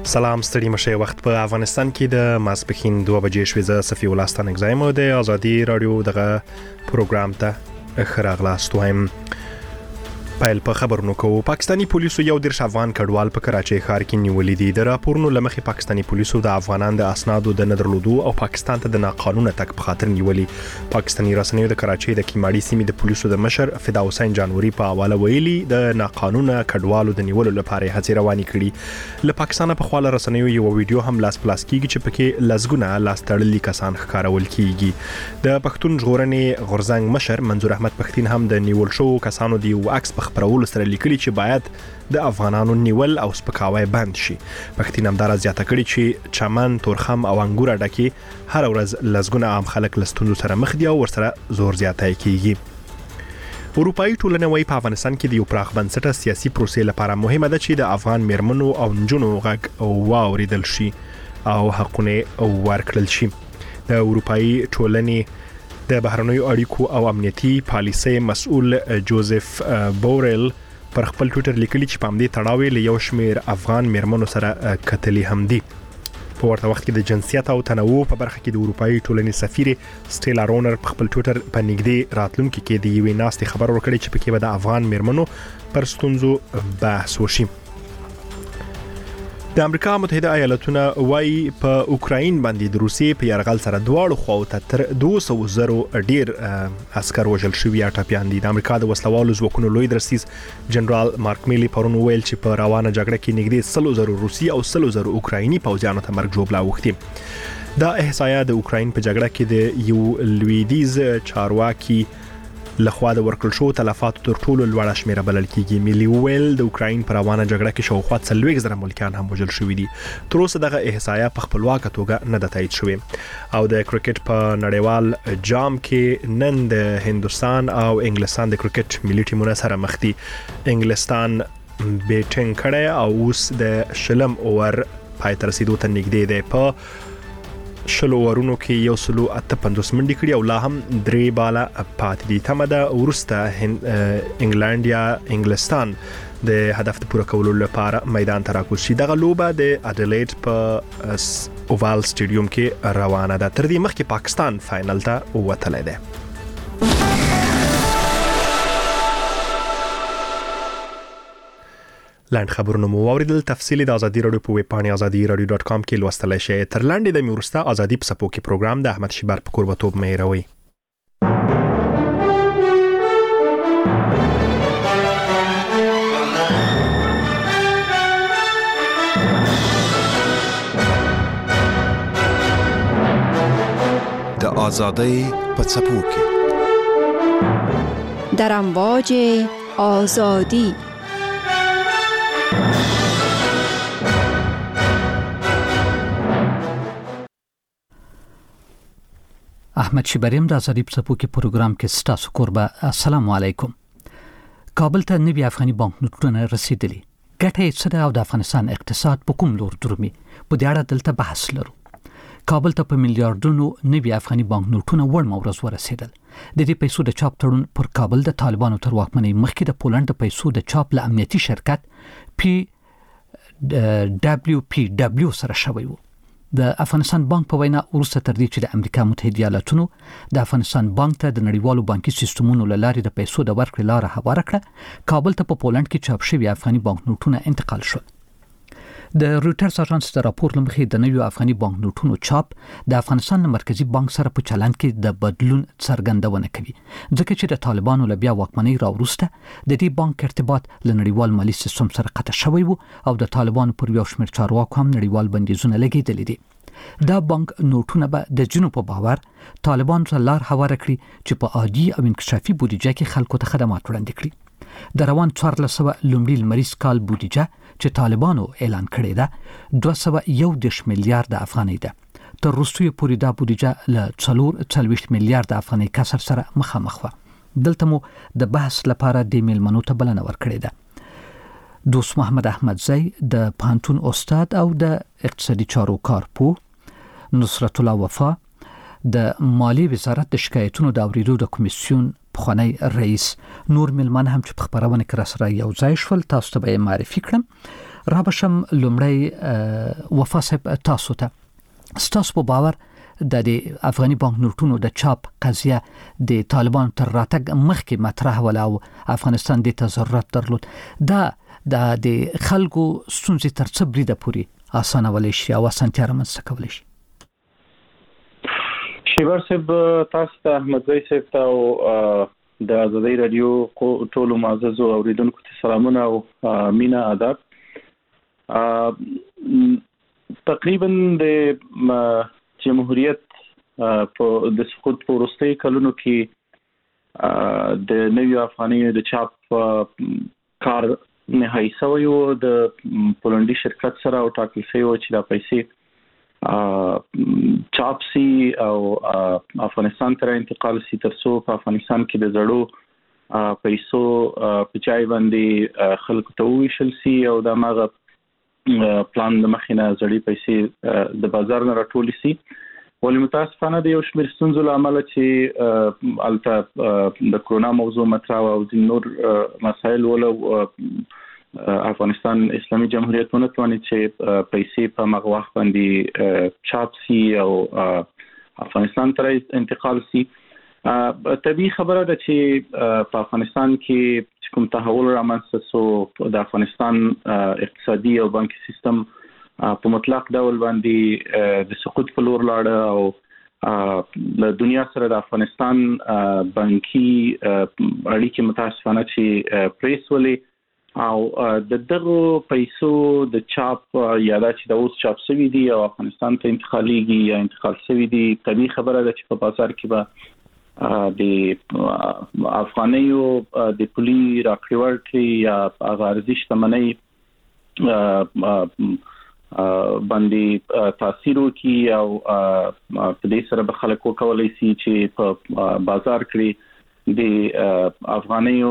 سلام ستړي مشه وخت په افغانستان کې د ماسپخین 2 بجې شوې ز صفي ولستان اگزایمو د ازادي رادیو دغه پروګرام ته خراغلاست وایم. پایل په خبرونو کوو پاکستانی پولیسو یو د افغان کډوال په کراچۍ ښار کې نیولې دي. د راپورونو لمخې پاکستانی پولیسو د افغانان د اسنادو د ندرلودو او پاکستان ته د ناقانونه تک په خاطر نیولې. پاکستانی رسنیو د کراچۍ د کیماړي سیمې د پولیسو د مشر فدا حسین جانوري په حواله ویلي د ناقانونه کډوالو د نیولو لپاره هڅې روانې کړي. له پاکستان په خواله رسنیو یو ویډیو هم لاس پلاس کیږي چې پکې لزګونه لاس تړلي کسان ښکارول کیږي. د پښتون ژغورنې غورځنګ مشر منظور احمد پښتين هم د نیول شو کسانو دی عکس په خبرولو سره لیکلي چې باید د افغانانو نیول او سپکاوی بند شي. پښتين هم دا زیاته کړي چې چمن، تورخم او انګور ډکه هر ورځ لزګونه عام خلک لستونو سره مخ دي او ورسره زور زیاتای کیږي. اروپאי ټولنه وايي په افغانستان کې د یو پراخ بنسټه سیاسي پروسې لپاره مهمه ده چې د افغان میرمنو او نجونو غږ واوریدل شي او حقونه ورکړل شي. د اروپאי ټولنې د بهرنیو اړیکو او امنیتي پالیسۍ مسؤل جوزف بورل پر خپل ټویټر لیکلي چې په همدې تړاو له یو شمېر افغان میرمنو سره کتلي هم دي. په ورته وخت کې د جنسیت او تنوع په برخه کې د اروپאי ټولنې سفیر سټیلا رونر په خپل ټویټر په نږدې راتلونکو کې د یوې ناستې خبر ورکړي چې پکې به د افغان میرمنو پر ستونزو بحث وشي. د امریکا متحده ایالاتونه وايي په اوکراین باندې د روسیې په یرغل سره دواړو خواو ته تر 200,000 ډیر عسكر وژل شوي یا ټپيان دي. د امریکا د وسلوالو ځواکونو لوی درسیز جنرال مارک میلی پرون ویل چې په روانه جګړه کې نږدې 100,000 روسي او 100,000 اوکرایني پوځیانو ته مرګ جوړ لاوختي. دا احصایه د اوکراین په جګړه کې د یو لویدیز چارواکي لخوا د ورکړل شو تلفات تر ټولو لوړه شمیره بلل کیږي. میلی ویل د اوکراین پر روانه جګړه کې شاوخوا 40,000 ملکیان هم وژل شوي دي. تر اوسه دغه احصایه په خپلواکه توګه نه ده تایید شوې. او د کرکټ په نړیوال جام کې نن د هندستان او انګلستان د کرکټ ملي ټیمونه سره مخ دي. انګلستان بیټینګ کړي او اوس د شلم اوور پای تر رسیدو ته نږدې دی. په شلو ورونو کې یو سلو 58 منډې کړي او لا هم 3 بالا پاتې دي. تمه ده ورسته انګلند یا انګلستان د هدف د پوره کولو لپاره میدان ته راکوز شي. دغه لوبه د اډلېډ په اووال سټیډیوم کې روانه ده. تر دې مخکې پاکستان فائنل ته وتلی دی. لاند خبرونه مو اوریدل. تفصیلی د ازادي رادیو په ویب پاڼه azadi.radio.com کې لوستلای شئ. تر لاندې د میورستا ازادي په سپو کې پروګرام د احمد شیبر په قربتوب مې راوي. د ازادۍ په سپو کې در امواج آزادی. احمد شیبریم د ازادي په سپو کې پروګرام کې ستاسو قربه. السلام علیکم. کابل ته نوي افغاني بانک نوټونه رسیدلي. ګټه یې څه ده او د افغانستان اقتصاد په کوم لور درومي؟ په دې اړه دلته بحث لرو. کابل ته په میلیارډونو نوي افغاني بانک نوټونه وړ ورځ ورسېدل. د دې پیسو د چاپ تړون پر کابل د طالبانو تر واکمنۍ مخکې د پولند د پیسو د چاپ له امنیتي شرکت PWPW سره شوی وو. د افغانستان بانک په وینا وروسته تر دې چې د امریکا متحده ایالاتونو د افغانستان بانک ته د نړیوالو بانکي سیستمونو له لارې د پیسو د ورکړې لاره هواره کړه، کابل ته په پولند کې چاپ شوي افغاني بانک نوټونه انتقال شول. د رويټرز اژانس د راپور لمخې د نویو افغاني بانک نوټونو چاپ د افغانستان مرکزی بانک سره په چلند کې د بدلون څرګندونه کوي، ځکه چې د طالبانو له بیا واکمنۍ راوروسته د دې بانک ارتباط له نړیوال مالی سیستم سره قطع شوی وو او د طالبانو پر یو شمېر چارواکو هم نړیوال بندیزونه لګېدلي دي. دا بانک نوټونه به د جنوب په باور طالبانو ته لار هواره کړي چې په عادي او انکشافي بودیجه کې خلکو ته خدمات وړاندې کړي. د روان 1400 لومړي لمریز کال بودیجه چې طالبانو اعلان کړې ده 201 میلیارډ افغانۍ ده. تر وروستیو پورې دا بودیجه له 440 میلیارډ افغانۍ کسر سره مخامخ وه. دلته مو د بحث لپاره د میلمنو ته بلنه ورکړې ده. دوست محمد احمدزی د پانتون استاد او د اقتصادي چارو کارپوه، نصرت الله وفا د مالی وزارت د شکایتونو د اوریدو د کمیسیون پخوانی رئیس، نور میلمن هم چې په خبرونه کې را سره یو ځای شول، تاسو ته به معرفي کړم. رابشم لومړی وفا صاحب تاسو ته ستاسو په باور د افغاني بانک نوټونو د چاپ قضیه د طالبان تر راتګ مخکې مطرح ولا او افغانستان د ضرورت درلود دا د خلکو ستونزې تر څه بریده پوری اسانه ولې شي او اسانتیا رامنځته کولای شي. شیبر صاحب تاسو ته احمد زئی صاحب ته او د ازادي رادیو ټولو معزز اوریدونکو ته سلامونه او مینا آداب. تقریبا د جمهوریت په د سقوط په وروستي کلونو کې د نوي افغاني د چاپ کار نهایی شوی و د پولندي شرکت سره او ټاکل شوی و چې دا پیسې چاپ سي او افغانستان ته انتقال سي ترڅو په افغانستان کې د زړو پیسو په چای باندې خلکو ته ویشل سي او دا ماغه پلان د مخینه زړې پیسې د بازار نه راټول سي. ولې متاسفانه د یو شمېر ستونزو لامل چې البته د کرونا موضوع مطرح او د نور مسایل ولو افغانستان اسلامي جمهوریت ونه تواني چې پیسې په مغه وخت باندې چاپ سي او افغانستان ته انتقال سي. طبيعي خبره ده چې په افغانستان کې کوم تحول رامنځته شو د افغانستان اقتصادي او بانکي سیستم په مطلق ډول باندې د سقوط په لور لاړ او د دنیا سره د افغانستان بانکي اړیکې متاسفانه چې پریس ولې او د دغه پیسو د چاپ یا د چې د اوس چاپ شوی دی او افغانستان ته انتقاليږي یا انتقال شوی دی طبيعي خبره ده چې په بازار کې به د افغانیو د پولی راکړورټي یا ارزش تمنۍ باندې تاثیر وکي او په دې سره به خلک وکولای شي چې په بازار کې د افغانیو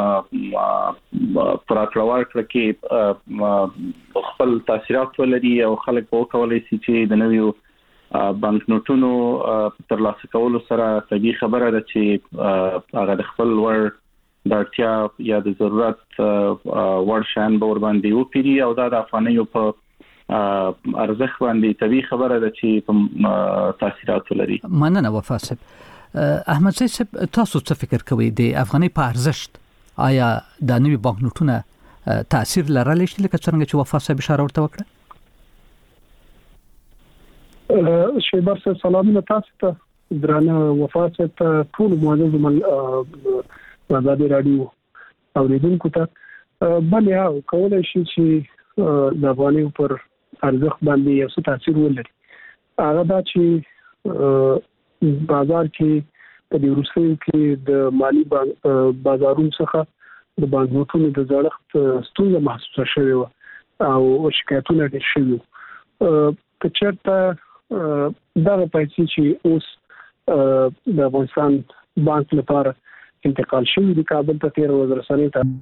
پراکړور کې خپل تاثیرات ولري او خلک به وکولای شي چې د نویو بانک نوټونو ترلاسه کولو سره طبيعي خبره ده چې هغه د خپل ور د اړتیا یا د ضرورت ور شان به ور باندې وپیری او دا د افغانیو په ارزښت باندې طبيعي خبره ده چې تاثیرات ولري. مننه وفا صاحب. احمد زئی صاحب تاسو څه فکر کوئ د افغاني په ارزښت آیا د نوي بانک نوټونه تاثیر لرلی شي لکه څنګه چې وفا صاحب اشاره ورته وکړه؟ شیبر صاحب سلامونه تاسو ته درانه وفا صاحب ته ټول معزز ازادي رادیو اوریدونکو ته بلې او کولای شي چې د افغاني پر ارزښت باندې یو څه تاثیر ولري. هغه دا چې بازار کې په دې وروستیو کې د مالی بازارونو څخه د بانک نوټونو د زړښت ستونزه محسوسه شوې و او شکایتونه ډېر شوي وو. که چېرته دغه پیسې چې اوس د افغانستان بانک لپاره انتقال شوي دي کابل ته 13 رسنۍ ته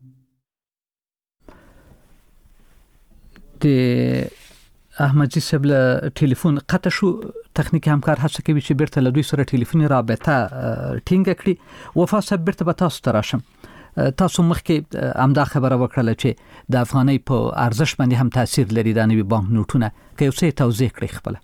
د احمد زئی صاحب له ټلیفون قطع شو. تخنیکی همکار هڅه کوي چې بیرته له دوی سره ټلیفوني رابطه ټینګه کړي. وفا صاحب بیرته به تاسو ته راشم. تاسو مخکې همدا خبره وکړه چې د افغانۍ په ارزښت باندې هم تاثیر لري د نوي بانک نوټونه که یو څه توضیح کړئ خپل.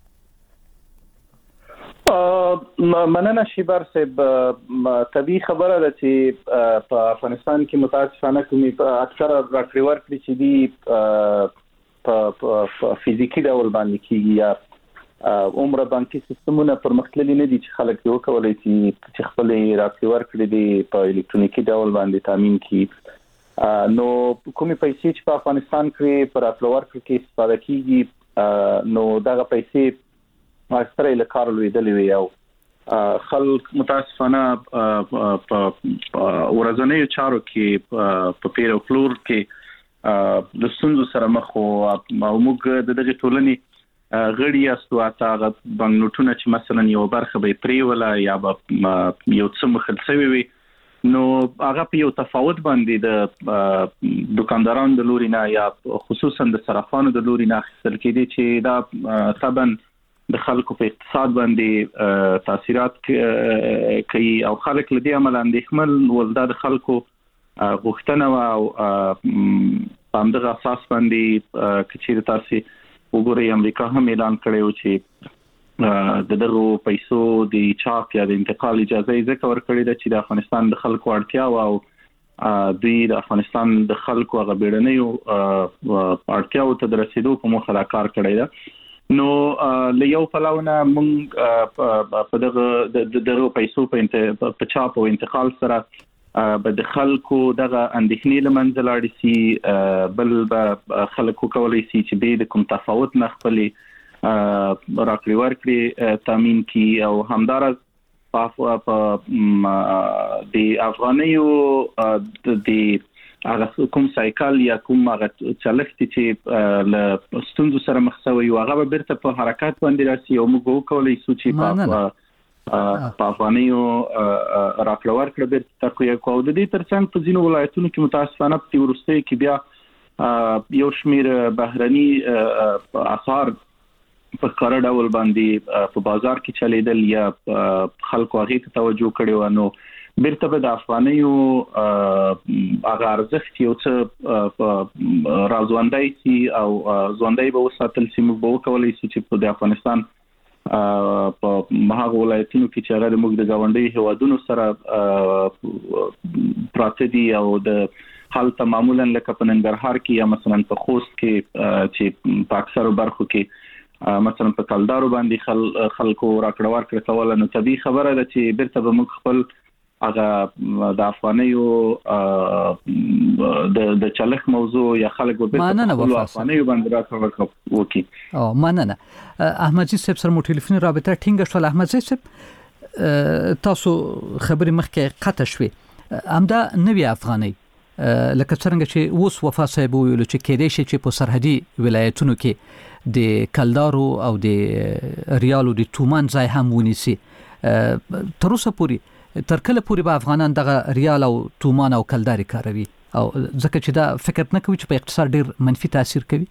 مننه شیبر صاحب. طبيعي خبره ده چې په افغانستان کې متاسفانه کومي اکثر راکړي ورکړي چې دی په فزیکی ډول باندې کیږي یا عمره بانکي سیستمونه پرمختللي نه دي چې خلک یو کولای چې خپل راکړي ورکړي دي په الکترونیکی ډول باندې تامین کړي. نو کومي پیسې چې په افغانستان کې پر راکړي ورکړي کې استفاده کیږي نو دغه پیسې اکثره له کار لویدلې وي او خلک متاسفانه په ورځنیو چارو کې په پیر او فلور کې د ستونزو سره مخ او موږ د دغه ټولنې غړي استو اته بانک نوټونه چې مثلا یو برخه به پریوله یا یو څه مخالفوي وي نو هغه په یو تفاوت باندې د دکاندارانو د لوري نه یا خصوصا د صرافانو د لوري نه خپل کېدي چې دا طبعا د خلکو په اقتصاد باندې تاثیرات کوي او خلک لدی عمل اندېښمن ولدا د خلکو غوښتنه او هم دغه اساس باندې کچیر تاسو وګورئ امریکا هم اعلان کړی و چې د دغه پیسو د چاپ یا د انتقال اجازه یې ځکه ورکړې ده چې د افغانستان د خلکو اړتیا او دوی د افغانستان د خلکو هغه بیړنیو اړتیاو ته د رسیدو په موخه دا کار کړی ده. نو له یو پلوونه موږ په دغه پیسو په چاپ او انتقال سره به د خلکو دغه اندېښنې له منځه لاړې شي، بل به خلکو کولی شي چې به د کوم تفاوت نه خپلې راکړې ورکړې تامین کی او همدارس په د افغانیو د هغه کوم سایکل یا کوم هغه چلښت چې له ستونزو سره مخ شوی او هغه بیرته په حرکت باندې راسي او موږ کولی شو چې په افغانیو راکړه ورکړه بیرته تقویه کوو. د دې ترڅنګ په ځینو ولایتونو کې متاسفانه په وروستۍ کې بیا یو شمیر بهرني اثار په کار ډول باندې په بازار کې چلیدل یا خلکو هغه ته توجه کړي و، نو بیرته به د افغانیو هغه ارزښت یو څه راځوندای شي او ځوندای به وساتل شي. موږ به وکولای شو چې په افغانستان په هغه ولایتونو کې چې هغه موږ د ګاونډي هیوادونو سره پراته دي او د حالت معمولا لکه په ننګرهار کې یا مثلا په خوست کې چې په اکثرو برخو کې مثلا په کلدارو باندې خلکو راکړه ورکړه کوله، نو طبيعي خبره ده چې بیرته به موږ خپل هغه د افغانیو د چلښت موضوع یا خلک به بیرته افغانیو باندې راکړه وکي. مننه. احمد صاحب سره مو ټلیفوني رابطه ټینګه شول. احمد صاحب تاسو خبرې مخکې قطع شوې، همدا نوی افغاني لکه څنګه چې اوس وفا صاحب ویل چې کېدای شي چې په سرحدي ولایتونو کې د کلدارو او د ریالو د تومان ځای هم ونیسي. تر اوسه پورې تر کله پورې به افغانان دغه ریال او تومان او کلداري کاروي او ځکه چې دا فکر نه کوي چې په اقتصاد ډیر منفي تاثیر کوي؟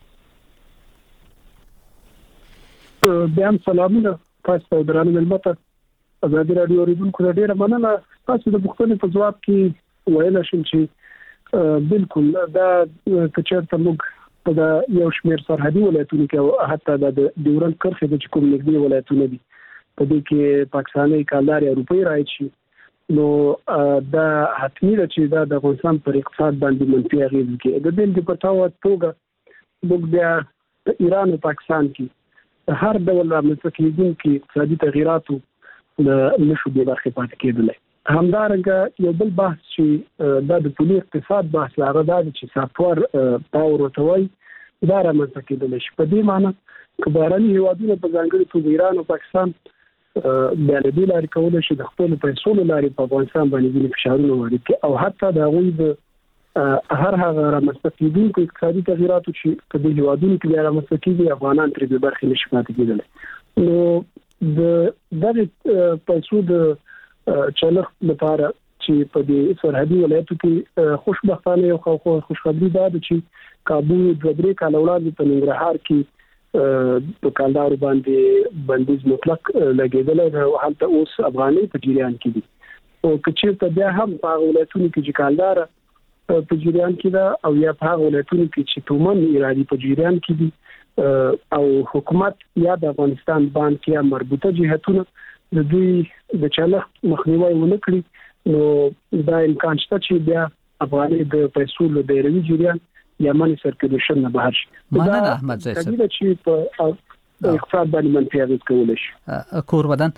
بیا سلامونه تاسو درانه ملمته ازادي رادیو ریډونکو ډیره مننه. تاسو د پوښتنې په جواب کې ویل شم چې بالکل دا کچرته موږ په دا یو شمیر سرحدي ولایتونو کې او حتی د ډیورنډ کرښې د کوم نږدې ولایتونه دي په دې کې پاکستاني کلداري اروپای راځي شي، نو دا حتمی ده چې دا د افغانستان پر اقتصاد باندې منفي اغیز کوي. د دې په توګه موږ بیا په ایران او پاکستان کې هر ډول رامنځته کېدونکي اقتصادي تغیراتو د نشو د برخې پاتې کېدل. همدارنګه یو بل بحث چې دا د پولي اقتصاد بحث هغه دا چې سافټویر پاور وتوي دا رامنځته کېدل شي. په دې معنی چې بهرني هیوادونه په ځانګړي توګه ایران او پاکستان د لدی لاري کولای شي د خپل پیسو لاري په افغانستان باندې د فشارونو وړي او حتی د غوي د هر هغه رامنځته کېدونکو اقتصادي تغیراتو چې په دې هیوادونو کې رامنځته کېږي افغانان ترې به برخې نشي پاتې کېدل. نو د دغه پیسو د چلښت لپاره چې په دې سرحدي ولایتو کې خوشبختانه یو خوشخبری ده چې کابو د درې کال وړاندې په ننګرهار کې په کلدارو باندې بندیز مطلق لګیدل او حالت اوس افغاني په جریان کې دي او کچې بیا هم په ولایتونو کې چې کلدار په جریان کې ده او یا په ولایتونو کې چې تومن ایرادي په جریان کې دي او حکومت یا د افغانستان بانک یا مربوطه جهتونه د دوی د چلښت مخنیوي ونکړي، نو دا امکان شته چې بیا افغاني د پیسو له بیروي جریان یا مانی سرکولیشن نه بهر شي. مننه احمد زاید صاحب. دا چې په اقتصاد باندې منفي اغېز کولی شي. کور ودان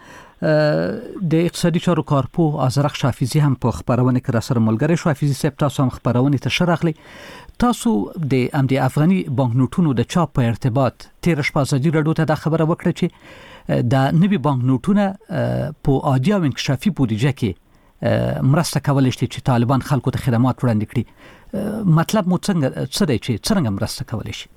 د اقتصادي چارو کارپوه ازرق شافیزی هم په خبرونه کې را سره ملګری شو. حافظي صاحب تاسو هم خبرونه ته شرحلي. تاسو د امدی افغاني بانک نوټونو د چاپ په ارتباط تیر شپه ازادي رادیو ته د خبره وکړه چې د نوي بانک نوټونه په عادي او انکشافي بودیجه کې مرسته کولای شي چې طالبان خلکو ته خدمات وړاندې کړي. مطلب مو څه دی چې څنګه مرسته کولای شي؟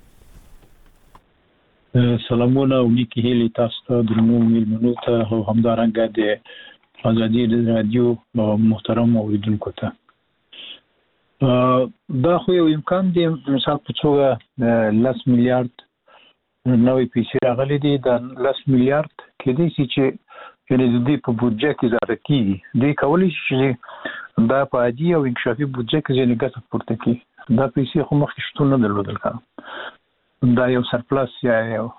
سلامونه او نیکی هیلی تاسو ته درنو میلمنو ته او همدارنګه د ازادي رادیو محترم اوریدونکو ته. دا خو یو امکان دی مثال په توګه 10 میلیارډ نوې پیسې راغلي دي. د 10 میلیارډ کې دي چې یعنی د دې په بودجه کې زیاته کیږي. دوی کولی شي چې دا په عادي او انکشافي بودجه کې ځینې ګټه پورته کړي دا پیسې خو مخکې شتون نه درلودل کړه دا یو سرپلس یا یو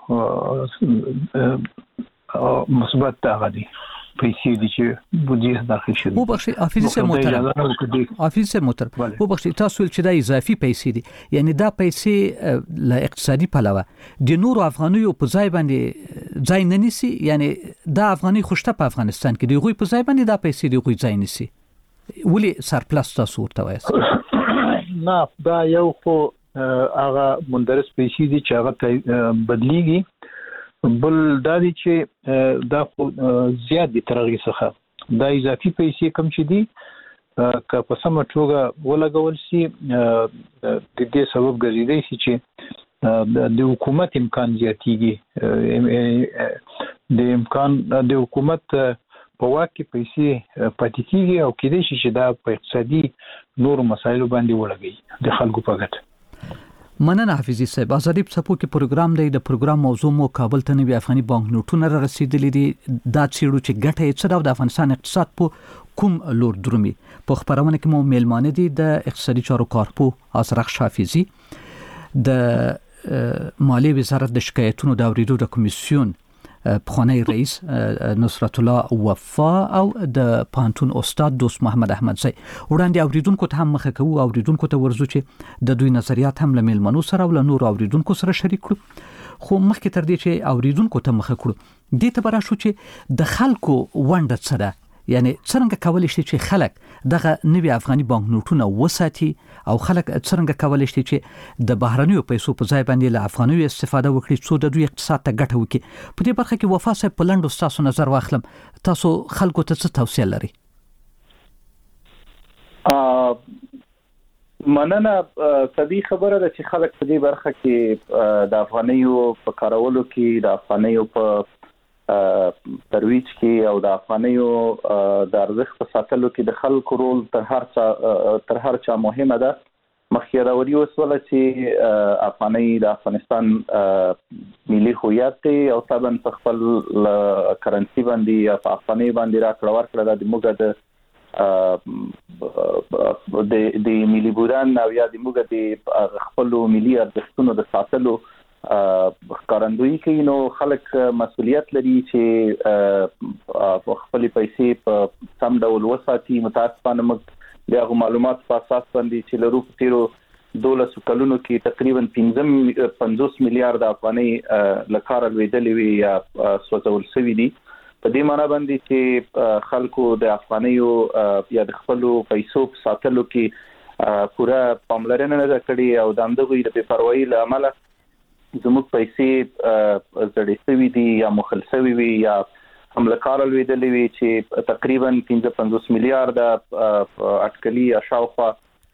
مثبت هغه دی پیسې دي چې بودجه داخل شي او بخشي حافظ محترم او بخشي تاسو چې دا اضافي پیسې دي یعنی دا پیسې له اقتصادي پلوه د نورو افغانیو په ځای باندې ځای نه نیسي یعنی دا افغاني خوشته په افغانستان کې دی غوي په ځای باندې دا پیسې دی غوي ځای نیسي ولې سرپلس تاسو ورته وایي نه دا یو خو هغه مندرس پیسې دي چې هغه بدليږي بل دا دي چې دا زیات دي ترغی څخه دا اضافي پیسې کم چې دي که په سمه توګه ولګول شي د دې سبب ګرځیدي چې د حکومت امکان زیاتېږي د امکان د حکومت په واک کې پیسې پاتې کیږي او کېدای شي چې دا په اقتصادي نورو مسایلو باندې ولګي د خلکو په ګټه مننه حافظي صاحب ازادي په کې پروګرام دی د پروګرام موضوع مو کابل ته نوي افغاني بانک نوټونه را رسیدلي دي دا چیرو چې ګټه یې څه د افغانستان اقتصاد په کوم لور درومي په خبرونه کې مو میلمانه دي د اقتصادي چارو کارپو ازرق حافظي د مالی وزارت د شکایتونو د اوریدو د کمیسیون پخوانی رئیس نصرت الله وفا او د پانتون استاد دوست محمد احمدزی وړاندې اوریدونکو ته هم مخه کوو اوریدونکو ته ورزو چې د دوی نظریات هم له میلمنو سره او له نور اوریدونکو سره شریک کړو خو مخکې تر دې چې اوریدونکو ته مخه کړو دې ته براشو چې د خلکو ونډه څه ده یعنی څنګه کولای شي چې خلک دغه نوي افغاني بانک نوټونه وساتي او خلک څنګه کولای شي چې د بهرنیو پیسو په ځای باندې له افغانیو استفاده وکړي څو د دوی اقتصاد ته ګټه وکړي په دې برخه کې وفا صاحب په لنډو تاسو نظر واخلم تاسو خلکو ته څه توصیه لري مننه طبي خبره ده چې خلک په دې برخه کې د افغانیو په کارولو کې د افغانیو په ترویج کې او د افغانیو د ارزښت په ساتلو کې د خلکو رول تر هر چا مهمه ده مخکې راوړي وسوله چې افغاني د افغانستان ملي هویت دی او طبعا په خپل کرنسي باندې یا په افغاني باندې راکړه ورکړه د موږ د ملي بودان او یا د موږ د خپل ملي ارزښتونو د ساتلو ښکارندویي کوي نو خلک مسؤلیت لري چې خپل پیسې په سم ډول وساتي متاسفانه موږ د هغه معلومات په اساس باندې چې لرو په تیرو 12 کلونو کې تقریبا 50 میلیارډ افغانۍ لکار لویدلې وي یا سوځول شوی دي په دې معنی باندې چې خلکو د افغانیو یا د خپل پیسو په ساتلو کې پوره پاملرنه نه کړې او د همدغه د بېپروایي له امله زموږ پیسې زړې شوي دي یا مخل شوي وي یا حملکار لویدلې وي چې تقریبا 55 میلیارډ اټکلي یا شاوخوا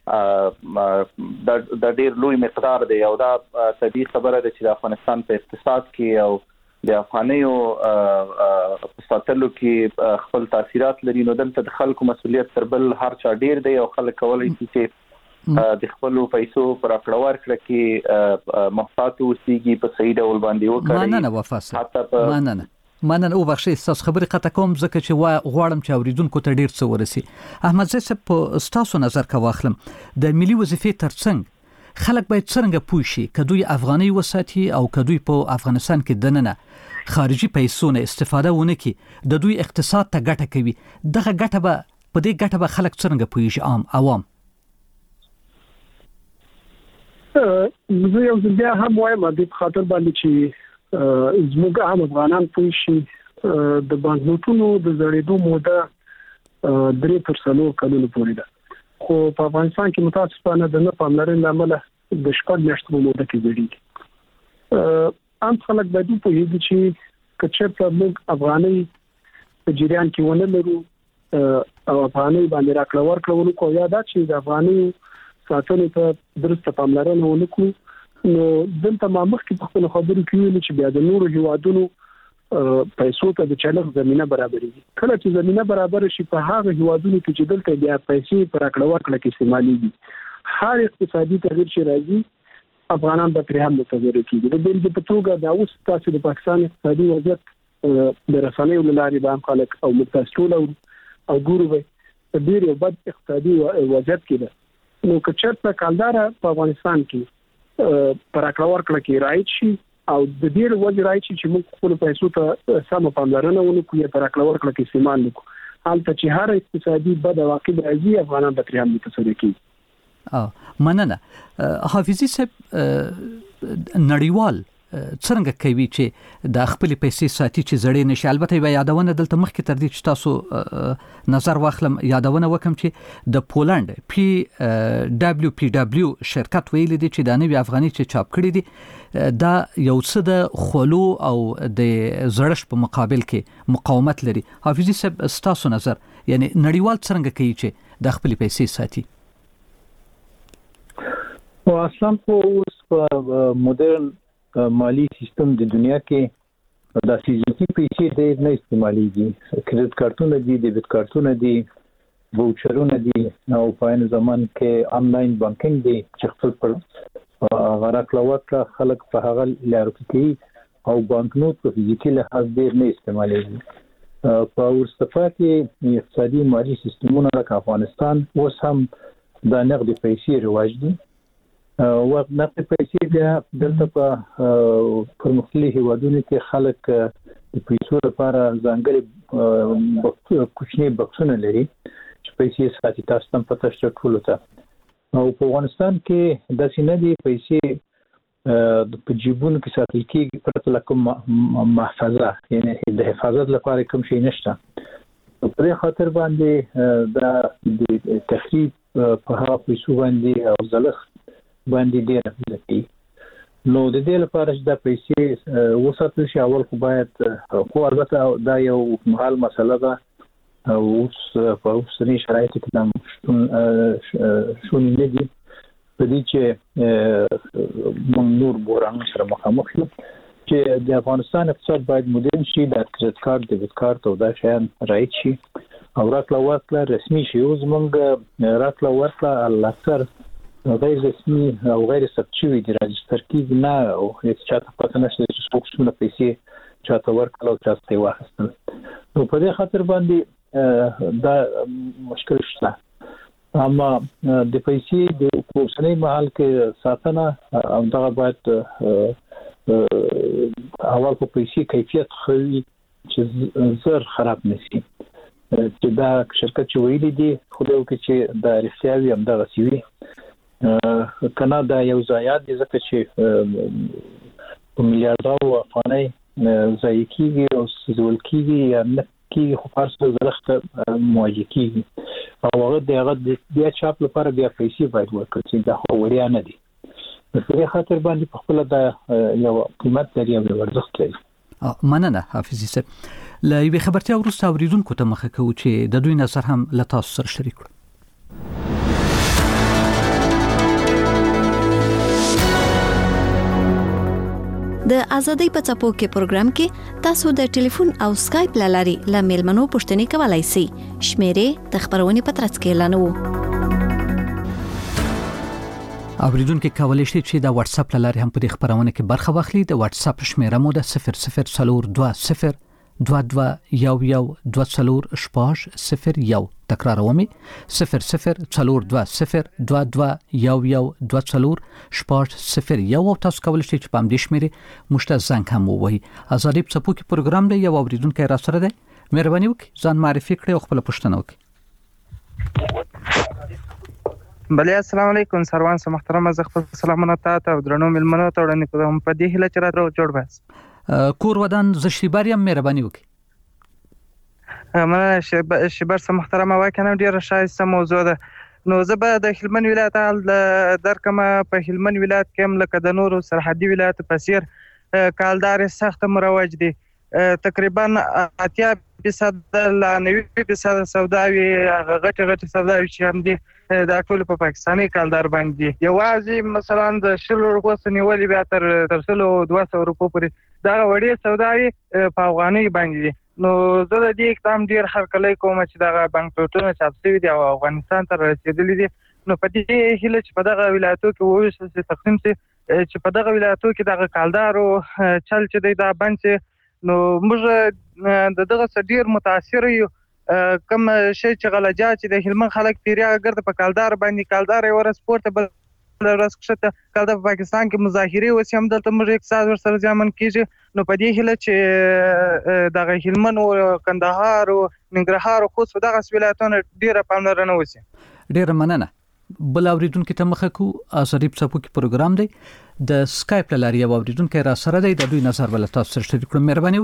د ډېر لوی مقدار دی او دا طبیعي خبره ده چې د افغانستان په اقتصاد کې او د افغانیو په ساتلو کې خپل تاثیرات لري نو دلته د خلکو مسؤلیت تر بل هر چا ډېر دی او خلک کولی شي چې د خپل پیسو پر اکړه ورکړه کې محتاط اوسېږي په صحیح ډول باندې وکړي مننه وفا مننه او بخښي تاسو خبرې قطع کوم ځکه چې غواړم چې اوریدونکو ته ډیر څه ورسي احمد زی صاحب په تاسو نظر کا واخلم د ملي وظیفې ترڅنګ خلک باید څنګه پوه شي کدوې افغاني وساتي او کدوې په افغانستان کې دننه خارجي پیسو نه استفاده ونه کی د دوی اقتصاد ته ګټه کوي دغه ګټه به په دې ګټه به خلک څنګه پوه شي عوام زه یو ځل هم وایم د خاطر باندې چې زموږ عام افغانان پوه شي د بانک نوټونو د زړېدو موده 3 کلونو پورې ده خو په افغانستان کې متاسفانه د نه پاملرنې لامل د شپږ میاشتو موده کې زړېږي عام خلک باید په دې چې کچېرته موږ افغاني په جریان کې ونه لرو او افغاني باندې راکړه ورکړه ونکو یا دا چې د افغاني ساتنې ته درسته پاملرنه ونکړو نو دلته ما مخکې په خپل خبرو کې ویل چې بیا د نورو هیوادونو پیسو ته د چلغ زمينه برابرېږي کله چې زمينه برابر شي په هغه هیوادونو کې چې دلته بیا پیسې پر اکړه ورکړه کې استعمالېږي هر اقتصادي تغییر چې راځي افغانان به پرې هم متضرر کیږي د دې په توګه دا اوس تاسو د پاکستان اقتصادي وضعیت د رسنیو لارې به خلک او متاسفون او ګورو به ډېر یو بد اقتصادي وضعیت کې ده نو که چېرته کالدار په افغانستان کې پر اکړور کې رایټ شي او د دې وجه رایټ چې موږ خپل پیسو ته سم پاملرنه ونکړو یا پر اکړور کې استعمال وکړو حالت چې هر اقتصادي بد واقع راځي افغانان به ترې هم متاثر کیږي. مننه حافظي صاحب نړیوال څنګه کوي چې د خپل پیسې ساتي چې زړې نشي. البته یو یادونه دلته مخکې تر دې چې تاسو نظر واخلم یادونه وکم چې د پولند PWPW شرکت ویل دي چې د نوي افغاني چې چاپ کړی دي دا یو څه د خلو او د زړش په مقابل کې مقاومت لري. حافظي صاحب تاسو نظر یعنی نړیوال څنګه کوي چې د خپل پیسې ساتي؟ او اصلا اوس په مدرن مالی سیستم د دنیا کې د فزیکي پیسې ډېر نه استعمالېږي. کریډټ کارتونه دي، ډیبټ کارتونه دي، ووچرونه دي او په عین زمان کې آنلاین بانکینګ دي چې خپل پر غراکله ورکړه خلک په هغه لارو کې او بانکنوټ په فزیکي لحاظ ډېر نه استعمالېږي. په ورسته کې اقتصادي مالی سیستمونه لکه افغانستان اوس هم د نقد پیسې رواج دي. نقد پیسې بیا دلته په پرمختللي هیوادونو کې خلک د پیسو لپاره ځانګړي کوچني بکسونه لري چې پیسې ساتي. تاسو هم پته شته ټول ته. او په افغانستان کې د سینې پیسې په جیبونو کې ساتل کېږي پرته له کوم محفظه یعنی د حفاظت لپاره کوم شي نشته. په دې خاطر باندې د تخریب په هغه پیسو باندې او زلخ باندې ډېر لګي. نو د دې لپاره چې د پیسې وساتل شي اول خو باید خو البته دا یو مهال مسله ده او اوس په اوسني شرایطو کې دا شون نه دي په دې چې موږ نور بوران سره مخامخ یو چې د افغانستان اقتصاد باید مدرن شي، د کریډټ کارت، ډیبټ کارت او دا شیان رایټ شي او راکړه ورکړه رسمي شي. اوس موږ راکړه ورکړه الاکثر غیر رسمي او غیر ثبت شوی دي، راجستر کیږي نه او هیڅ چاته پته نشته چې څوک څونه پیسې چاته ورکړل او چاته یې واخیستل. نو په دې خاطر باندې دا مشکل شته. اما د پیسې د اوسنۍ مهال کې ساتنه او دغه باید اول په پیسې کیفیت خو چې زر خراب نشي. چې دا شرکت چې ویلي دي خو دا وکړي چې دا رښتیاوي هم دغه سوي کنه دا یو ضایعات دي ځکه چې په میلیارډونو افغانۍ ضایع کیږي او سوزول کیږي یا نه کیږي خو پارسه زرخته مواجه کیږي او هغه د بیا چاپ لپاره بیا پیسې باید ورکړي چې دا خو وړیا نه دي. په دې خاطر باندې په خپل دا یو قیمت لري او ارزښت لري. مننه حافظي صاحب. له یوې خبرتیا وروسته اوریدونکو ته مخه کوو چې د دوی نظر هم له تاسو سره شریک کړو. د ازادۍ په څپو کې پروګرام کې تاسو د ټلیفون او سکایپ لاري له میلمنو پوښتنې کولای شئ. شمیرې د خبرونې په ترڅ کې اعلانوو. اوریدونکو کولای شي چې د واتس اپ لاري هم په دې خبرونه کې برخه واخلي. د واتس اپ شمیره مو د 0020 22 تکراروم 002022 او تاسو کولای شئ چې په دې شمیره مشته زنګ هم ووهئ. ازادي په څپو کې پروګرام دی. یو اوریدونکو را سره دی. مهرباني وکړئ ځان معرفي کړئ او خپل پوښتنه وکړئ. بله السلام علیکم سروان سره محترم از خپل سلامونه تاسو او درنو ملمنو ته وړاندې کوم په دې هله چې راځو جوړ بس کور ودان زشتیباریم مهرباني وکړئ. مننه شبر سره محترم واکنه ډیره شایسته موضوع ده. نو زه به د هلمند ولایت حال درکمه په هلمند ولایت کې هم لکه د نورو سرحدي ولایت په څیر کالدار سخت مروج دي. تقریبا 80% لا 90% سوداوي غټ سوداوي چې هم دي دا ټول په پاکستاني کالدار باندې یوازې مثلا د شلو روپو سنیولې بیا تر 200 روپو پورې دا وړي سوداوي په افغاني باندې. نو زه د دې اقدام ډیر هرکلی کوم چې دا بانکنوټونه چاپ شوي دي او افغانستان ته رسیدلي دي. نو په دې هیله چې په دغه ولایتو کې وویشل شي تقسیم شي چې په دغه ولایتو کې دغه کالدارو چل چې دی دا بند شي. نو موږ د دغه ډیر متاثر یو کم شي چې غلجا چې د هلمند خلک پیریا ګرځي په کالدار باندې کالدار یو ورځ سپورت بل ورځ کښته کالدار په پاکستان کې مظاهره وسی هم دلته موږ اقتصاد ورسره ځامن کیږي نو په دې هله چې د هلمند او کندهار او ننګرهار او خوست دغه ولایتونو ډیره پاملرنه وسی. ډیره مننه. بل اوریدونکو ته مخه کو ازادي په څپو کې پروګرام دی د سکایپ لاري او اوریدونکو را سره دی د دوی نظر ول تاسو سره شریک کړم. مهرباني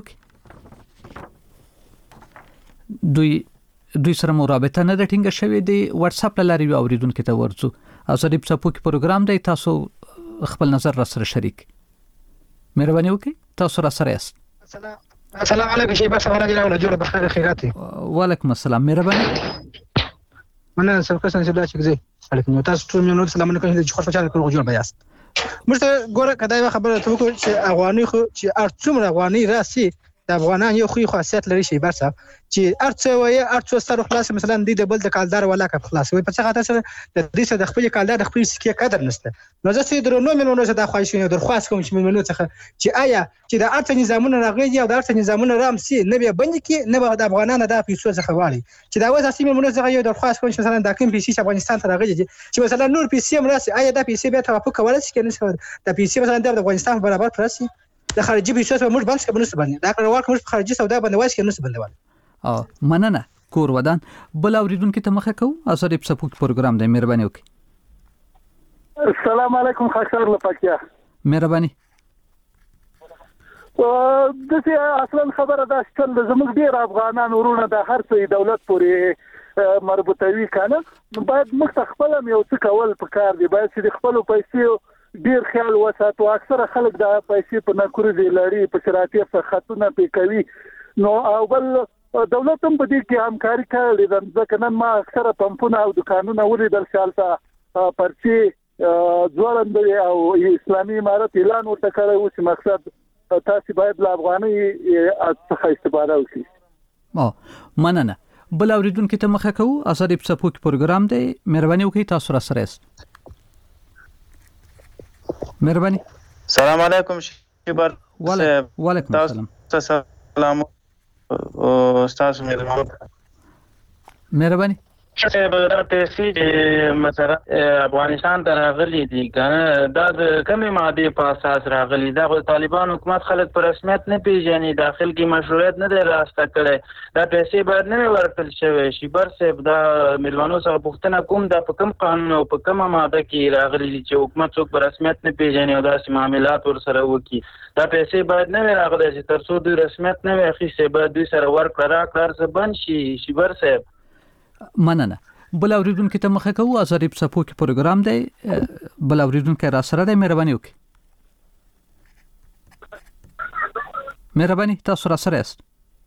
وکړئ. دوی سره مو رابطه نه د ټینګه شوې دی واتس اپ لاري او اوریدونکو ته ورڅو ازادي په څپو کې پروګرام دی تاسو خپل نظر را سره شریک. مهرباني وکړئ تاسو را سره یاست. السلام علیکم شیبه سره راغله جوړه بخیر خیراتي. وعلیکم السلام. مهرباني. مننه سرکه سنجدا چې علیکم تاسو ټول مې نور سلام علیکم چې خوشاله کړو جوړ بیاست. مشته ګوره کداوی خبره ته وکړو چې افغاني خو چې ارڅومره افغاني راسي د افغانان یو خاصیت لري شي برسه چې ارڅ وایي ارڅ ستاره خلاص مثلا د بل د کالدار ولا کا خلاص وي په څه خاطر سره د دې سره د خپل کالدار د خپل سکه قدر نشته. نو زه چې درنو ملونو زه د خوښینو درخواست کوم چې ملونو څخه چې آیا چې د ارڅ نظامونه راغلي او د ارڅ نظامونه رامسي نه به بند کې نه به د افغانانو د پیسو څخه واړي چې دا وځي ملونو څخه یو درخواست کوم چې مثلا د کوم پیسې افغانستان ته راغلي چې مثلا نور پیسې مرسي آیا د پیسې به توافق کولای شي کنه د پیسې مثلا د افغانستان برابر پرسي د خارجي پیسو په موږ باندې کوم څه باندې دا کړه کوم خارجي سودا باندې وایي کنه څه باندې مننه کور ودان. بل اوریدونکو ته مخه کو ازادي په څپو کې پروګرام دی. مهرباني وکړئ. السلام علیکم خاصر لپاکیا. مهرباني. دغه اصلا خبره ده چې زموږ ډیر افغانان ورونه د هر څه دولت پورې مربوطوي کنه باید مستقبل یو څه کول پکار دی باید چې خپل پیسې ډیر خیال وساتو. اکثره خلک د پیسې په نکوري لري په شرایطي خطونه پې کوي نو او بل دولت هم په دې کې همکاري کوي ځکه نن ما اکثره پمپونه او دکانونه ولیدل شالته پرچې ځوړند او اسلامي امارت اعلان ورته کړی و چې مقصد تاسو باید له افغاني څخه استفاده وکړئ. مننه. بل اوریدونکو ته مخه کو ازادي په څپو کې پروګرام دی. مهرباني وکړئ تاسو را سره یاست. مهرباني. السلام علیکم شیبر. وعلیکم السلام. سلام او تاسو مهرباني. شبه پیسې مثلا افغانستان ته راغلي دي کنه دا د کمی ماده په اساس راغلي دا طالبان حکومت خلک په رسمیت نه پیژني داخل کې مشروعیت نه دی راسته کړي دا پیسې باید نه ورکړل شي شي برسه دا ملوانو سره پښتنه کوم دا په کوم قانون او په کومه ماده کې راغلي چې حکومت څوک په رسمیت نه پیژني او داسې معاملات ور سره وکړي دا پیسې باید نه راغلي چې تر څو دوی رسمیت نه وي خي به دوی سره ورکړه راکړه زبن شي برسه. مننه. بل اوریدونکو ته مخه کوو ازادي په څپو کې پروګرام دی. بل اوریدونکو را سره دی. مهرباني وکړئ. مهرباني تاسو را سره یاست.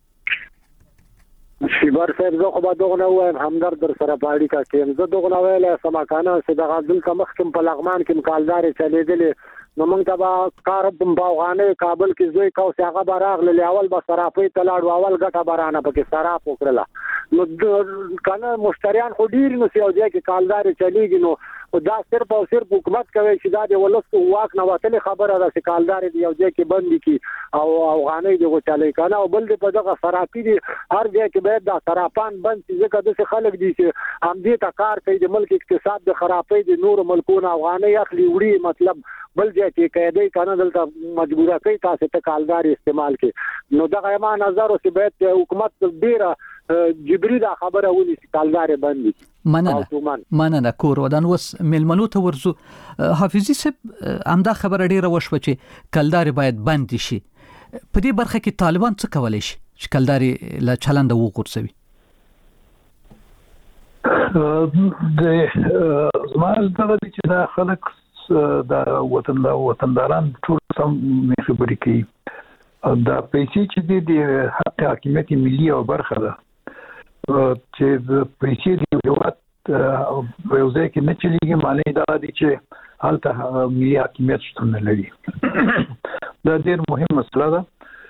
شیبر صاحب زه خو به دغه وایم همدرد در سره پاړی کا کېم زه دغه ویل سماکانه چې د غزل کا مخکم په لغمان کې مقالدار چلیدلې نو موږ ته به کار په افغاني کابل کې زوی کو څنګه براغله اول به صرافي تلاړ اول ګټه برانه پکې صراف وکړه نو کنه مشتریان خو ډیر نو یو ځای کې کالدار چلیږي نو دا صرف او صرف حکومت کوي چې دا د ولست واک نه وتل خبره ده چې کالدار دی یو ځای کې بند کی او افغاني دی چلای کنه او بل په دغه صرافي دی هر ځای کې باید دا صرافان بند چې ځکه د خلک دي چې هم دې ته کار کوي د ملک اقتصاد د خرابې دي نور ملکونه افغاني اخلي وړي مطلب بل ځای کې قاعده کنه دلته مجبوره کوي تاسو ته کالدار استعمال کې نو دغه ما نظر او چې باید حکومت ډیره جبري دا خبره ونی چې کالدار باندې مننه کور ودان وس ملمنو ته ورزو حافظي صاحب همدا خبره ډیره وشو چې کالدار باید بند شي په دې برخه کې طالبان څه کولای شي چې کالدار له چلند وغورځوي د زمال دغه چې دا خلک دا وطنداران ټول سم خبرې کوي دا پیسې چې د حق حاکمیت ملي او برخه ده چې د پیسې د هیواد په یو ځای کې نه چلیږي معنی دا دی چې هلته ملي حاکمیت شتون لري دا ډېر مهم مسله ده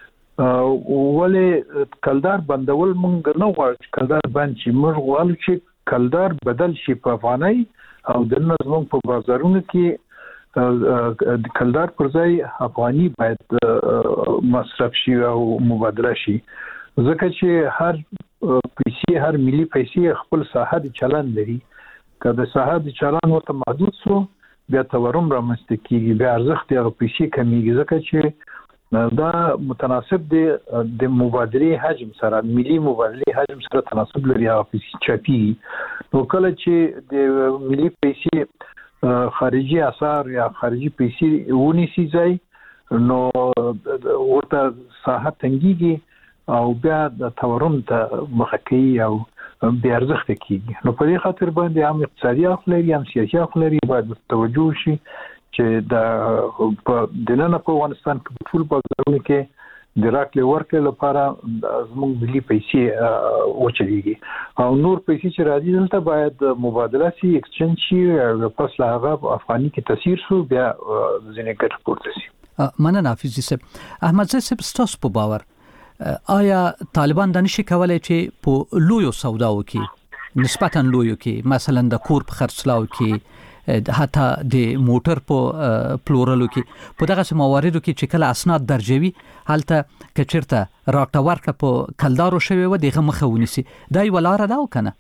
ولې کلدار بندول مونږ نه غواړو چې کلدار بند شي موږ غواړو چې کلدار بدل شي په افغانۍ او د نظم په بازارونو کې د کلدار پر ځای افغاني باید مصرف شي او مبادله شي ځکه چې هر پیسې هر ملي پیسې خپل ساحه د چلن لري که د ساحه د چلن ورته محدود سو بیا تورم رامنځته کیږي بیا ارزښت یې پیسې کمیږي ځکه چې دا متناسب دی د مبادله حجم سره ملي مبادله حجم سره تناسب لري هغه پیسې چاپی نو کله چې د ملي پیسې خارجي اثر یا خارجي پیسې ونیسي ځای نو ورته ساحه تنګيږي او بیا د تورم ته مخه کوي او بیا ارزښت کیږي نو په دې خاطر باندې هم اقتصادي اخلي هم سیاسي اخلي باید توجه شي چې د دننه په افغانستان کې ټول بازارونو کې د راکړې ورکړې لپاره زموږ ملي پیسې وچلېږي او نور پیسې چې راځي دلته باید مبادله شي ایکسچنج شي او پس له هغه افغاني کې تاثیر شو بیا ځینې ګټه پورته شي مننه حافظ صاحب احمد صاحب ستاسو په باور آیا طالبان د نشي کولای چې په لویو سوداو کې نسبتا لویو کې مثلا د کور په خرڅلاو کې حتی د موټر په پلورلو کې په دغه مواردو کې چې کله اسناد درجوي حالته کچرته راټه ورکه په کلدارو شوی و دغه مخه ونیسي دا یو لار ده کنه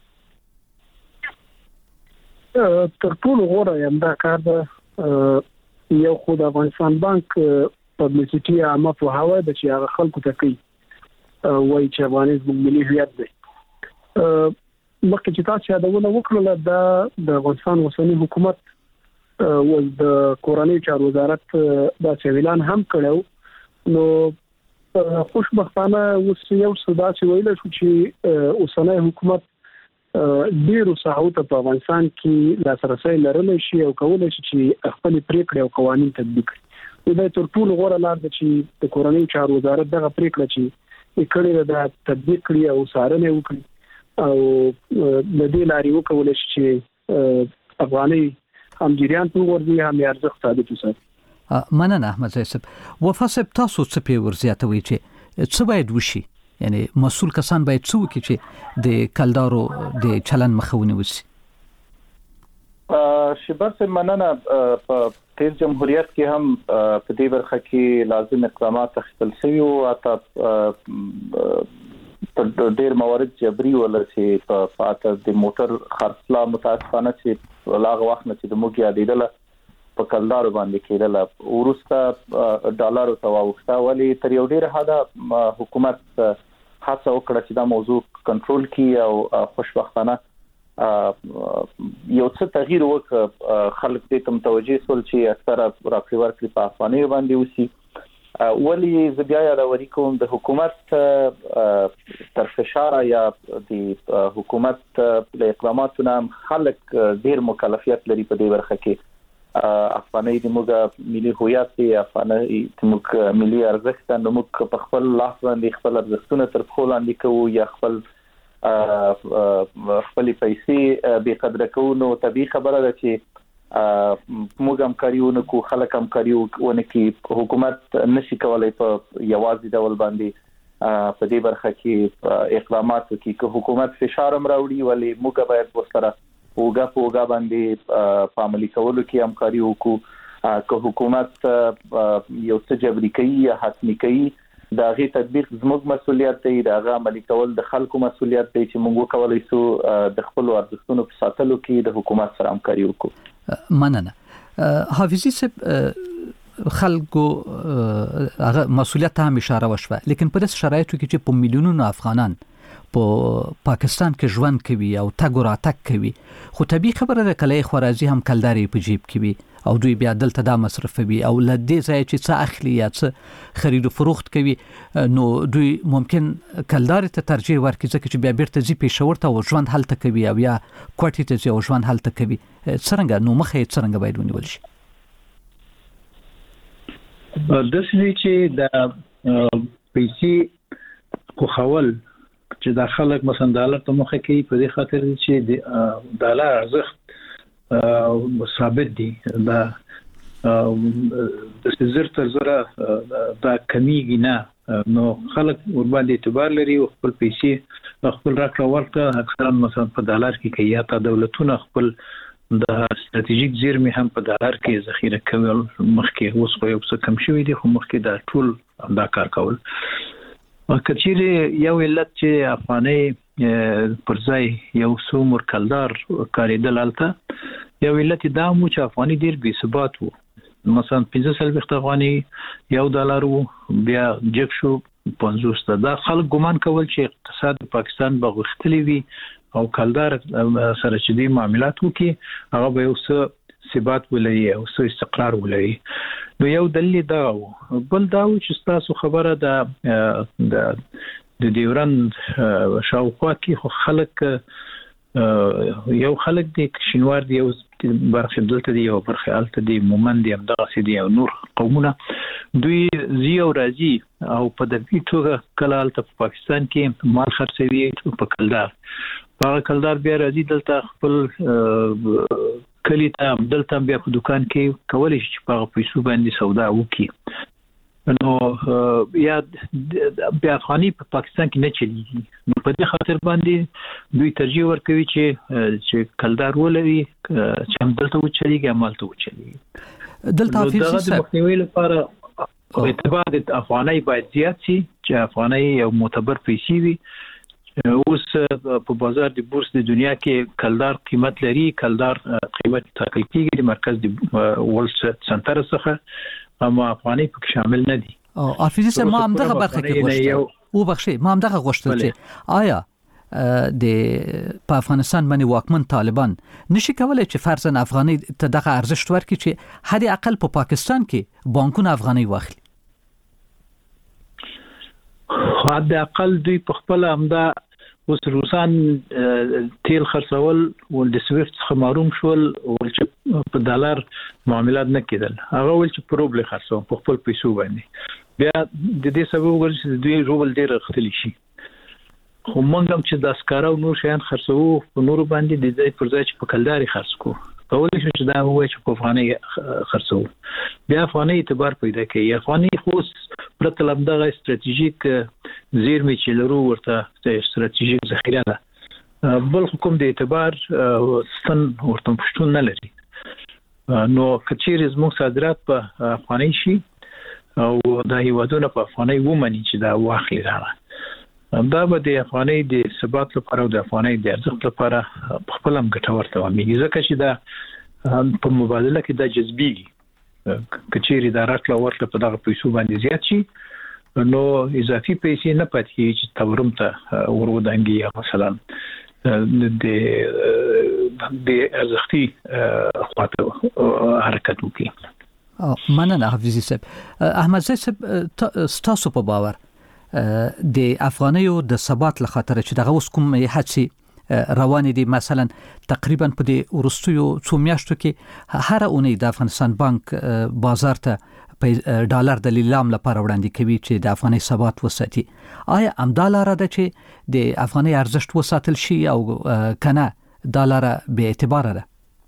تر ټولو غوره یم دا کار ده یو خو د افغانستان بانک پبلسټي عامه په هوا د چې هغه خلکو ته کوي وایي چې افغانستان ملي هویت دی مخکې چې تاسو یادونه وکړه د افغانستان اوسنی حکومت ول د کورنۍ چارو وزارت د اعلان هم کړو نو خوشبختانه اوس یو صدا چې ویل شو چې اوسنی حکومت ډیرو ساحو ته په افغانستان کې لاسرسي لرلی شي او کولای شي چې خپل پریکړې او قوانين تطبیق کړي دا تر ټولو غوړه لار ده چې د کورنۍ چارو وزارت دغه پریکړه چې کړي دا تطبیق کړي او څارنه وکړي او د دې لارې وکولای شي چې افغاني هم جریان په ورځي هم ارزښت ثابت وساتي مننه احمد صاحب وفاسب تاسو څه په ورزياتوي چې څه باید وشي یعنی مسؤل کسان باید څه وکړي چې د کلدارو د چلن مخاوني وسی شبر سے مننه په تیر جمهوریت کې هم په دې برخه کې لازم اقدامات اخیستل شوي او اته ډېر موارد جبري ولا چې په فاته د موټر خرڅلا متاسفانه چې لاغه وخت نه چې د موګي عادیدله په کلدارو باندې کېدل ورسته ډالر او واوښتا ولی تر یو ډېر حدا حکومت هڅه وکړه چې دا موضوع کنټرول کړي او خوشبختانه یو څه تغییر وکړ خلک دې تم توجه سول چې اکثره راکړې ورکړې په افغاني باندې وسی ولی زبیا یادوري کوم د حکومت تر فشار یا د حکومت له اقداماتو خلک ډېر مکلفیت لري په دې برخه کې افغاني د موږ ملي هویت دی افغاني د موږ ملي ارزښت نو موږ په خپل لاس باندې خپل ارزښتونه تر خپل لاندې کوو یا خپل پیسې به قدر کوو نو طبيعي خبره ده چې موږ هم کاریو کو خلک هم کاریو ونه کې حکومت نشي کولای په یوازې ډول باندې په دې برخه کې اقدامات کوي که حکومت فشار هم راوړي ولی موږ باید وسره اوګه باندې په عملي کولو کې همکاري وکړو که حکومت یو څه جبري کوي یا حتمي کوي دا غي تطبیق زموږ مسولیت دی دا غا عملي کول د خلکو مسولیت دی چې موږ کولای شو د خپل ارزښتونو په ساتلو کې د حکومت سره همکاري وکړو مننه حافظي صاحب خلکو هغه مسولیت ته هم اشاره وشوه لیکن په داسې شرایطو کې چې په میلیونونو افغانان په پاکستان کې ژوند کوي او تګ او راتګ کوي خو طبيعي خبره ده کله خورازي هم کلداري په جیب کوي او دوی بیا دلته دا مصرفوي او لدې ځای چې څه اخلي یا څه خرید او فروخت کوي نو دوی ممکن کلداري ته ترجیح ورکړي ځکه چې بیا بیرته ځي پېښور ته او ژوند هلته کوي او یا کوټې ته ځي او ژوند هلته کوي څنګه نو مخه څنګه باید ونیول شي د سړي چې د پیسې خو خول چې د خلک مثلا ډالر ته مخه کوي په دې خاطر چې د ډالر ارزښت ثابت دي دا د زر تر زره دا کمیږي نه نو خلک ور باندې اعتبار لري او خپل پیسې خپل راکړه ورکړه اکثرا مثلا په ډالر کې کوي یا تا دولتونه خپل د استراتیژیک زیرمې هم په ډالر کې ذخیره کول مخکې اوس خو یو څه کم شوی دی خو مخکې دا ټول دا کار کول کچېره یو علت چې افغاني پر ځای یو څو مرکلدار کاریدل الته یو علت دا مو چې افغاني ډیر بې ثبات وو مثلا 15 افغاني $1 وو بیا جګ شو 50 دا خلک ګمان کول چې اقتصاد پاکستان بغښتلی وي او کلدار سره چې دی معاملات وکي هغه به یو څه ثبات ولري او څه استقرار ولري نو یو دلیل دا و بل دا و چې تاسو خبره د ډیورند شاوخوا کې خو خلک یو خلک د شینوار دی یو برخه دلته دی یو برخه الته دی مومند دی همدغه سي دی او نور قومونه دوی زیو راځي او په دې توګه کله الته په پاکستان کې مال خرڅوي په کلدار هغه کلدار بیا راځي دلته خپل کلی ته دلته بیا په دکان کې کولای شي چې په پیسو باندې سودا وکړي نو یا بیا افغاني په پاکستان کې نه چلیږي نو په دې خاطر باندې دوی ترجیح ورکوي چې کلدار ولري چې هم دلته وچلیږي هم هلته وچلیږي دلته حافظ صاحب د مخنیوي لپاره اعتبار د افغاني باید زیات شي چې افغاني یو معتبر پیسې وي اوس په بازار د بورس د دنیا کې کلدار قیمت لري کلدار قیمت ټاکل کیږي د مرکز د ورلد سنټر څخه اما افغاني پکې شامل نه دي او حافظ صاحب ما هم دغه برخه کې غوښتل او بخښي ما هم دغه غوښتل چې آیا د په افغانستان باندې واکمن طالبان نشي کولای چې فرضاً افغاني ته دغه ارزښت ورکړي چې حد اقل په پاکستان کې بانکونه افغاني واخلي حد اقل دوی په خپل همدا اوس روسان تیل خرڅول ول د سويفت څخه محروم شول ول چې په ډالر معاملات نه کېدل هغه ول چې په روبل خرڅو په خپل پیسو باندې بیا د دې سبب وګورئ چې دوی روبل ډیر غختلی شي خو موږ هم چې د اسکارو نور شیان خرڅو په نور باندې د دې پر ځای چې په کلداري خرڅ کو کولای شو چې دا وایي چې په افغاني خرڅو بیا افغاني اعتبار پیدا کوي افغاني خو پرته لمدغه استراتیژیک زیرمې چې لرو ورته استراتیژیک ذخیره ده بل حکومت د اعتبار ستن ورته پښتون نه لري نو کچېر زموږ صادرات په افغاني شي او د هیوادونو په افغاني ومني چې دا واخلي راغله دا به د افغاني د ثبات لپاره او د افغاني د ارزښت لپاره خپل هم ګټور توامي ځکه چې دا په مبادله کې د جذبي کچېری دا راکړه ورکړه په دغه پیسو باندې زیات شي نو اضافي پیسې نه پاتې کیږي چې تورم ته ورودانګي یا مثلا د ارزښتي خواته حرکت وکړي مننه حافظ صاحب احمد صاحب ستاسو په باور د افغانیو د ثبات لخاطر چې دغه اوس کوم هڅې روان دي مثلا تقریبا په دې ورستیو څو میاشتو کې هر اونۍ د افغانستان بانک بازار ته ډالر د لیلام لپاره وړاندې کوي چې د افغاني ثبات وساتي آیا امدالاره ده چې د افغاني ارزښت وساتل شي او کنه ډالر به اعتبار ده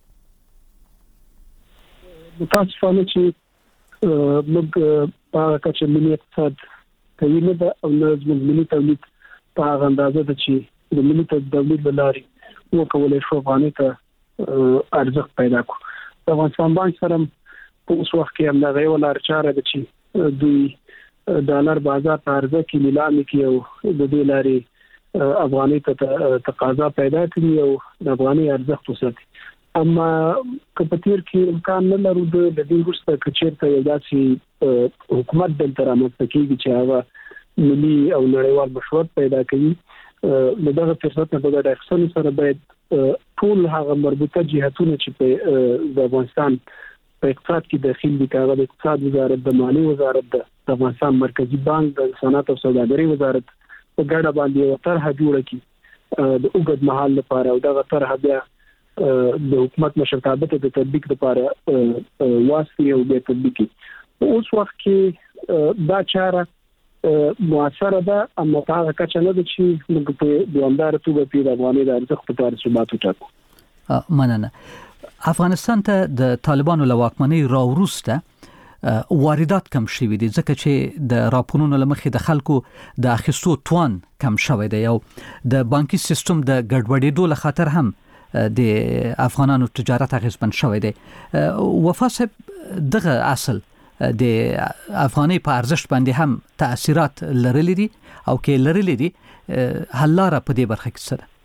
متاسفانه چې موږ په کچه ملي اقتصاد کوي نه دا او لازم ملي تولید په هغه اندازه ده چې د ملي تولید لارې وکولای شو افغاني ته ارزښت پیدا کړو د افغانستان بانک سره په اوس وخت کې هم دا یو لار چاره ده چې دوی ډالر بازار ته عرضه کې نیلامي کې او د دې لارې افغاني ته تقاضا پیدا کړي او د افغاني ارزښت وساتي اما کپتیر کې امکان نه لرو د دې ورسته کچېرته یو داسې حکومت دلته رامنځته کیږي چې هغه ملي او نړیوال مشروعیت پیدا کوي دغه فرصت په ګډه اخیستلو سره باید ټول هغه مربوطه جهاتونه چې په د افغانستان په اقتصاد کې داخل دي کاغذ اقتصاد وزارت د مالیې وزارت د افغانستان مرکزی بانک د صنعت او سوداګرۍ وزارت په ګډه باندې یو طرحه جوړه کړي د اوږد مهال لپاره او دغه طرحه بیا د حکومت مشرتابه ته د تطبیق لپاره واسطه او د تطبیق اوس وخت کې دا چاره موثره ده اما هغه کچه نه ده چې موږ په دوامدار توګه په افغاني د ارزښت په اړه ثبات وټاکو مننه افغانستان ته د طالبانو له واکمنۍ راوروسته واردات کم شوي دي ځکه چې د راپورونو لمخې د خلکو د اخیستو توان کم شوی دی او د بانکي سیستم د ګډوډېدو له خاطر هم د افغانانو تجارت اغیزمن شوی دی وفا صاحب دغه اصل د افغاني په ارزښت باندې هم تاثیرات لرلې دي او کې لرلې دي حل لاره په دې برخه کې سره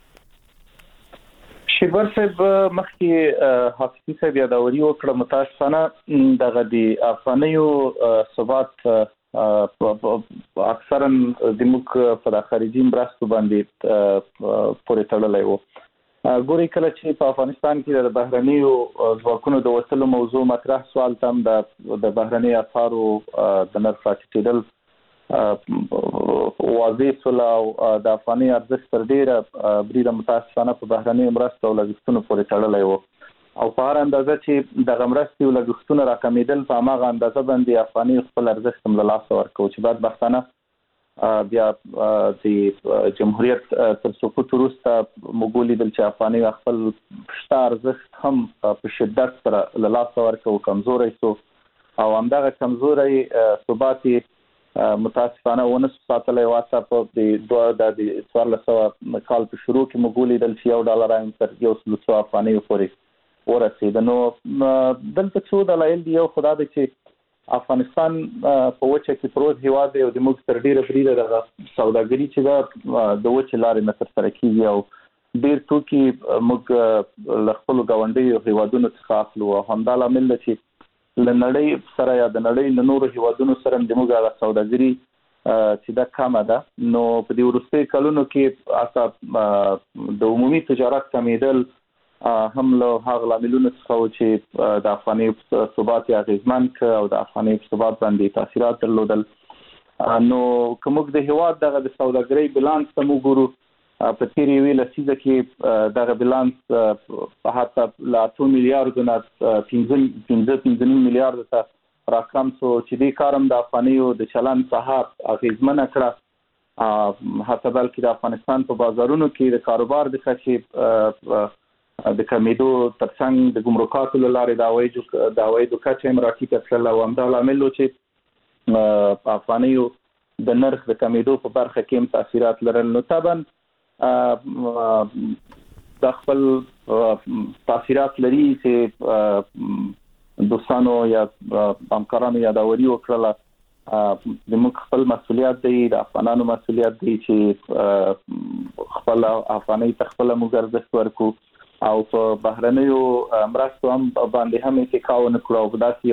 شیبر صاحب مخکې حافظي صاحب یادوري وکړه متاسفانه دغه د افغانیو ثبات اکثرا د موږ په خارجي مرستو باندې پورې تړلی وو ګوري کله چې په افغانستان کې د بهرنیو ځواکونو د وصلو موضوع مطرح سوال تم د بهرنی افارو د نرخ راټیټېدل واضح سولا او د افغاني ارزښت تر ډیره بریده متاسفانه په بهرنی مرستو او لګښتونو پورې تړلی وو او په هر اندازه چې د مرستو او لګښتونو راکمېدل په هغه اندازه باندې افغاني خپل ارزښت هم له لاسه ورکوي چې بدبختانه بیا د جمهوریت تر سقوط وروسته موږ ولیدل چې افغاني خپل شته ارزښت هم په شدت سره له لاسه ورکوي کمزوري سو او همدغه کمزوري ثبات متاسفانه ونه ساتلای واسه په د 1400 کال په شروع کې موږ ولیدل چې $1 تر 100 افغاني پورې ورسېد نو دلته څو دلایل دی یو خدای دې چې افغانستان په وچه کې پروت هیواد دی او د موږ تر ډیره بریده د سوداګري چې د وچه لارې نه تر سره کیږي او ډیر توکي موږ له خپل غونډي هیوادونو څخه اخلو او همدا لامل دی چې لنړۍ سره یا د نړۍ له نورو هیوادونو سره د موږ سوداګري چې دا کمه ده نو په دې وروستي کلونو کې اساس د عمومي تجارت کمیدل هم له هغه لاملونو څخه چې د افغاني ثبات یا غیزمن او د افغاني ثبات باندې تاثیرات درلودل نو کومګ د هیواد دغه د سوداګرۍ بیلانس ته موږ ګورو په تیری ویل سیده کې دغه بیلانس په حتی لا 2 میلیارډ نه 15 میلیارډ ته راکم سو چې دې کارم د افغانیو د چلن صحه اغیزمنه کړه حتی بلکې د افغانستان په بازارونو کې د کاروبار د خچې د کمیدو ترڅنګ د ګمرکاتو لارې د عوایدو کچه هم راټیټه کړله او همدا لامل چې افغانیو د نرخ د کمیدو په برخه کې هم تاثیرات لرل نو طبعا د خپل تاثیرات لري چې دوستانو یا همکارانو یادوري وکړه د موږ خپل مسؤلیت دی د افغانانو مسؤلیت دی چې خپل افغاني تخپل موږ ارزښت ورکو او په بهرنیو مرستو هم باندې هم اتکاو نه کړو په داسې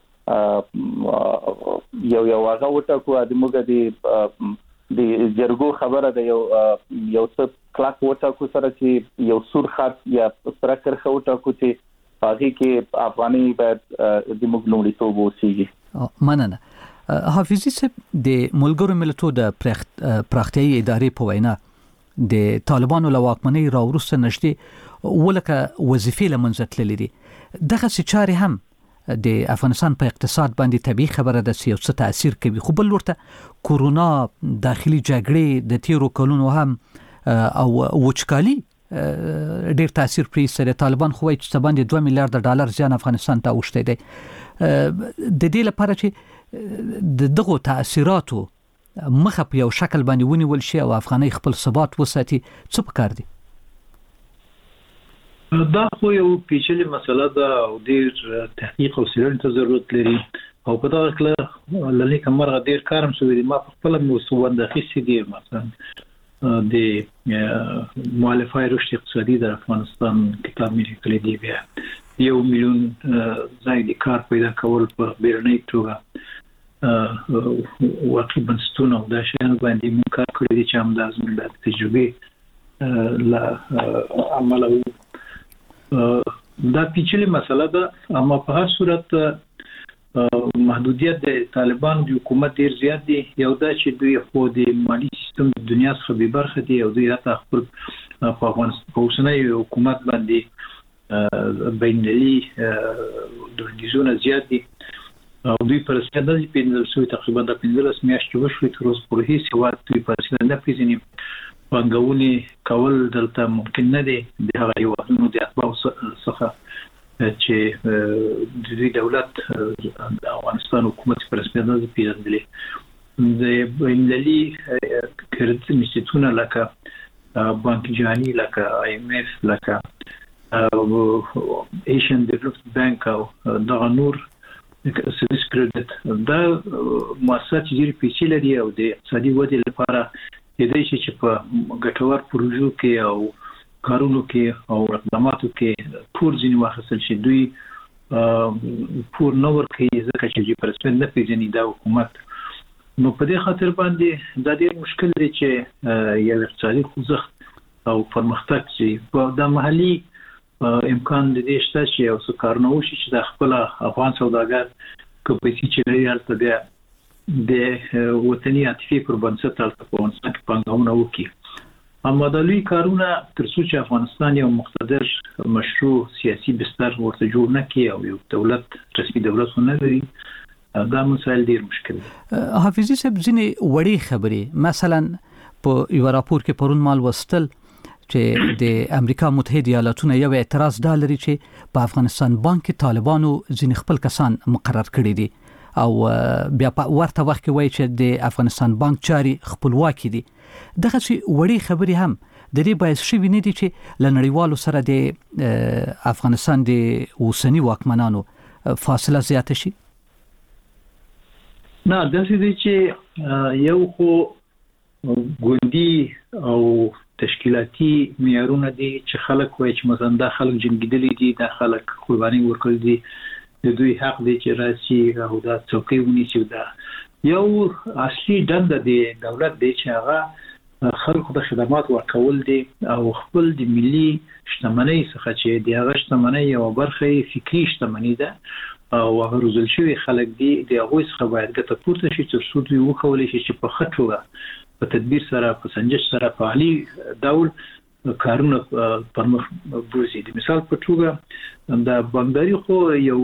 یو هغه وټکو د موږ د جرګو خبره ده یو څه کلاک وټکو سره چې یو سور خط یا سره کرخه وټکو چې باقي کې افغاني باید د موږ لومړیتوب وسیږي مننه حافظي صاحب د ملګرو ملتونو د پراختیايي ادارې په وینا د طالبانو له واکمنۍ راوروسته نشته ولکه وظیفې لمنځه تللې دي دغه سچاري هم د افغانستان په اقتصاد باندې طبيعي خبره ده چې یو څه تاثیر کوي خو بل ورته کورونا داخلي جګړې د تیرو کلونو هم او وچکالي ډیر تاثیر پرې سره طالبان خو یې چې باندې $2 میلیارډ زیان افغانستان ته اوښته دي د دې لپاره چې د دغه تاثیراتو مخه په یو شکل باندې ونیول شي او افغاني خپل ثبات وساتي څه پکار دي دا خو یو پیچلې مسله ده او ډیر تحقیق او څېړنې ته ضرورت لري او په دغه کله للی کمرغه ډیر کارم شوی دی ما خپل مسوند خېسي دی مثلا د مؤلفه رشد اقتصادي د افغانستان کتاب ملي کلی دی بیا 1 میلیون زائد کار پیدا کول په بیرنۍ توګه واقعي بنسټونه او د شان باندې موږ کار کړی دي چې هم د ازمن تجربه لا عملو دا پیچلې مسله ده اما په هر صورت محدودیت د طالبانو د حکومت ډیر زیات دي یو دا چې دوی خو د مالی سیستم د دنیا څخه به برخه دي او دوی حتی خپل په افغانستان په اوسنۍ حکومت باندې بینالمللي دورنیزونه زیات دي او دوی پر سیاست د پیندل تقریبا د 15 میاشتې وشوي تر اوسه پورې هیڅ وخت دوی پر سیاست نه پیژني بانګونی کول دلته ممکن نه دي د هغه یوازینو د اتباع څخه چې د دې دولت د افغانستان حکومت پر رسمیت نه پیژندلې د بینالمللي کریډټ انسټیټیوټونه لکه بانک جهانی لکه IMF لکه ایشین ډیولپمنٹ بانک او دغه نور سویس کریډټ دا مؤسسات چې ډېر پیسې لري او د اقتصادي ودې لپاره د دې چې په ګټور پروژو کې او کارونو کې او اقداماتو کې پور ځینې واخیستل شي دوی پور نه ورکوي ځکه چې پرسپن نه پیژني دا حکومت. نو په دې خاطر باندې دا ډېر مشکل دی چې یو اقتصادي خوځښت او پرمختګ چې په د محلي امکان د دې شته چې او څه کارونه وشي چې د خپل افغان سوداګر کپاسیټي چې لري هلته بیا د وطني عاطفي پر بنسټ هلته په افغانستان کې پانګونه وکړي. اما د لوی کارونه تر څو چې افغانستان یو مقتدر مشروع سیاسي بستر ورته جوړ نه کړي او یو دولت رسمي دولت ونه لري دا مسایل ډیر مشکل دي. حافظي صاحب ځینې وړې خبرې مثلا په یو راپور کې پرون مال وستل چې د امریکا متحده ایالاتونو یو اعتراض دالري چې په افغانستان بانک کې طالبانو ځینې خپل کسان مقرر کړي دي او بیا په ورته وخت کې وایي چې د افغانستان بانک چاري خپلواکي دي. دغه چې وړي خبرې هم د دې باعث شوي نه دي چې لنړیوالو سره د افغانستان د اوسنی واکمنانو فاصله زیاته شي. نه داسې دي چې یو خو ګوندي او تشکیلاتي معیارونه دي چې خلک وایي چې مثلا دا خلک جنګیدلي دي دا خلک قرباني ورکړي دي د دوی حق دی چې راشي او دا څوکۍ ونیسي. دا یو اصلي دنده دی دولت دی چې هغه خلکو ته خدمات ورکول دي او خپل د ملي شتمنۍ څخه چې د هغه شتمنۍ یو برخه فکری شتمنۍ ده او هغه روزل شوی خلک دي د هغه څخه باید ګټه پورته شي چې څو دوی وکولای شي چې په خټوګه په تدبیر سره په سنجش سره په عالی ډول کارونه پرمخ بوزي. د مثال په توګه د بانکداري خو یو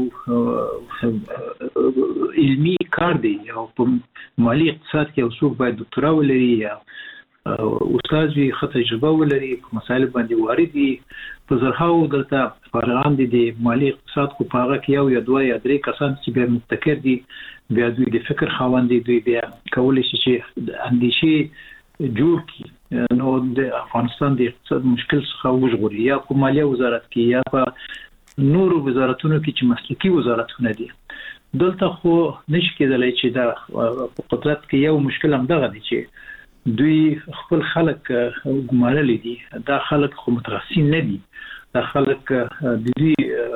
علمي کار دی او په مالی اقتصاد کې اوسوک باید دکتورا ولري یا استاد وي خط تجربه ولري په مسایل باندې واردي په زرهاو دلته فارغان دي د مالی اقتصاد کو پاغه کې یو یا دوه یا درې کسان چې به متکر دي بیا دوی د فکر خاوند دي دوی بیا کولای شي چې اندیشي جوړ کی نو د افغانستان د اقتصاد مشکل څخه وژغوري یا په مالیه وزارت کې یا په نورو وزارتونو کې چې مسلکي وزارتونه دي. دلته خو نشي کېدلی چې دا په قدرت کې یو مشکل هم دغه دی چې دوی خپل خلک ګمارلي دي. دا خلک خو متخصصین نه دي دا خلک د دوی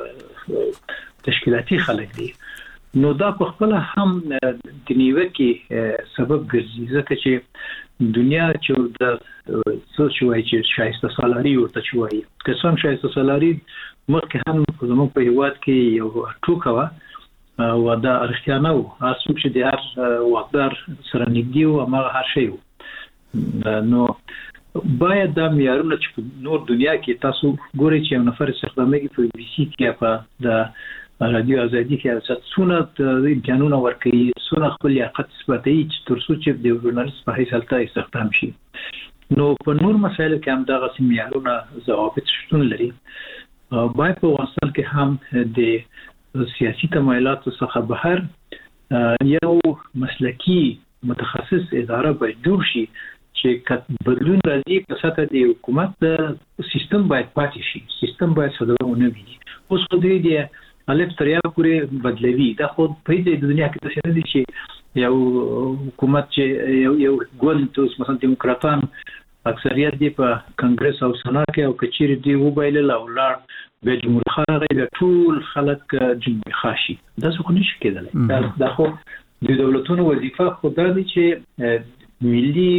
تشکیلاتي خلک دي. نو دا په خپل هم د نیوکې سبب ګرځي ځکه چې دنیا چې د څه شوی چې شایسته سالاري ورته شوی قسم شایسته سالاري مخکې هم زموږ په هیواد کې یو ټوکه و او دا اړتیا نه و اسو چې د هر وقدار سره نږدې و هغه هر شی و. نو باید دا معیارونه چې نور دنیا کې تاسو ګورئ چې یو نفر استخدامېږي په بي سي کې په د رادیو ازادي کې څونه امکانونه ورکوي څونه خپل لیاقت اثباتوي چې تر څو چې د ژورنالیست په حیث هلته استخدام شي. نو په نور مسایلو کې هم دغه معیارونه ضوابط شتون لري. باید په افغانستان کې هم د سیاسي تمایلاتو څخه بهر یو مسلکي متخصص اداره باید جوړ شي چې بدلون راځي په سطح د حکومت سیستم باید پاتې شي. سیستم باید صدرونه وي. اوس خو دوی الف تر یا پورې بدلوي. دا خو په دې دنیا کې څه نه دي چې یو حکومت چې یو ګوند اوس مثلا دیموکراتان اکثریت دی په کنګرس او سنا کې او کچېری دی وبایل او لار به جمهوریت خارغه د ټول خلک جمهوریت خاشي. دا څه نشي کېدلی. دا خو د دولتونو وظیفه خو دا دي چې ملي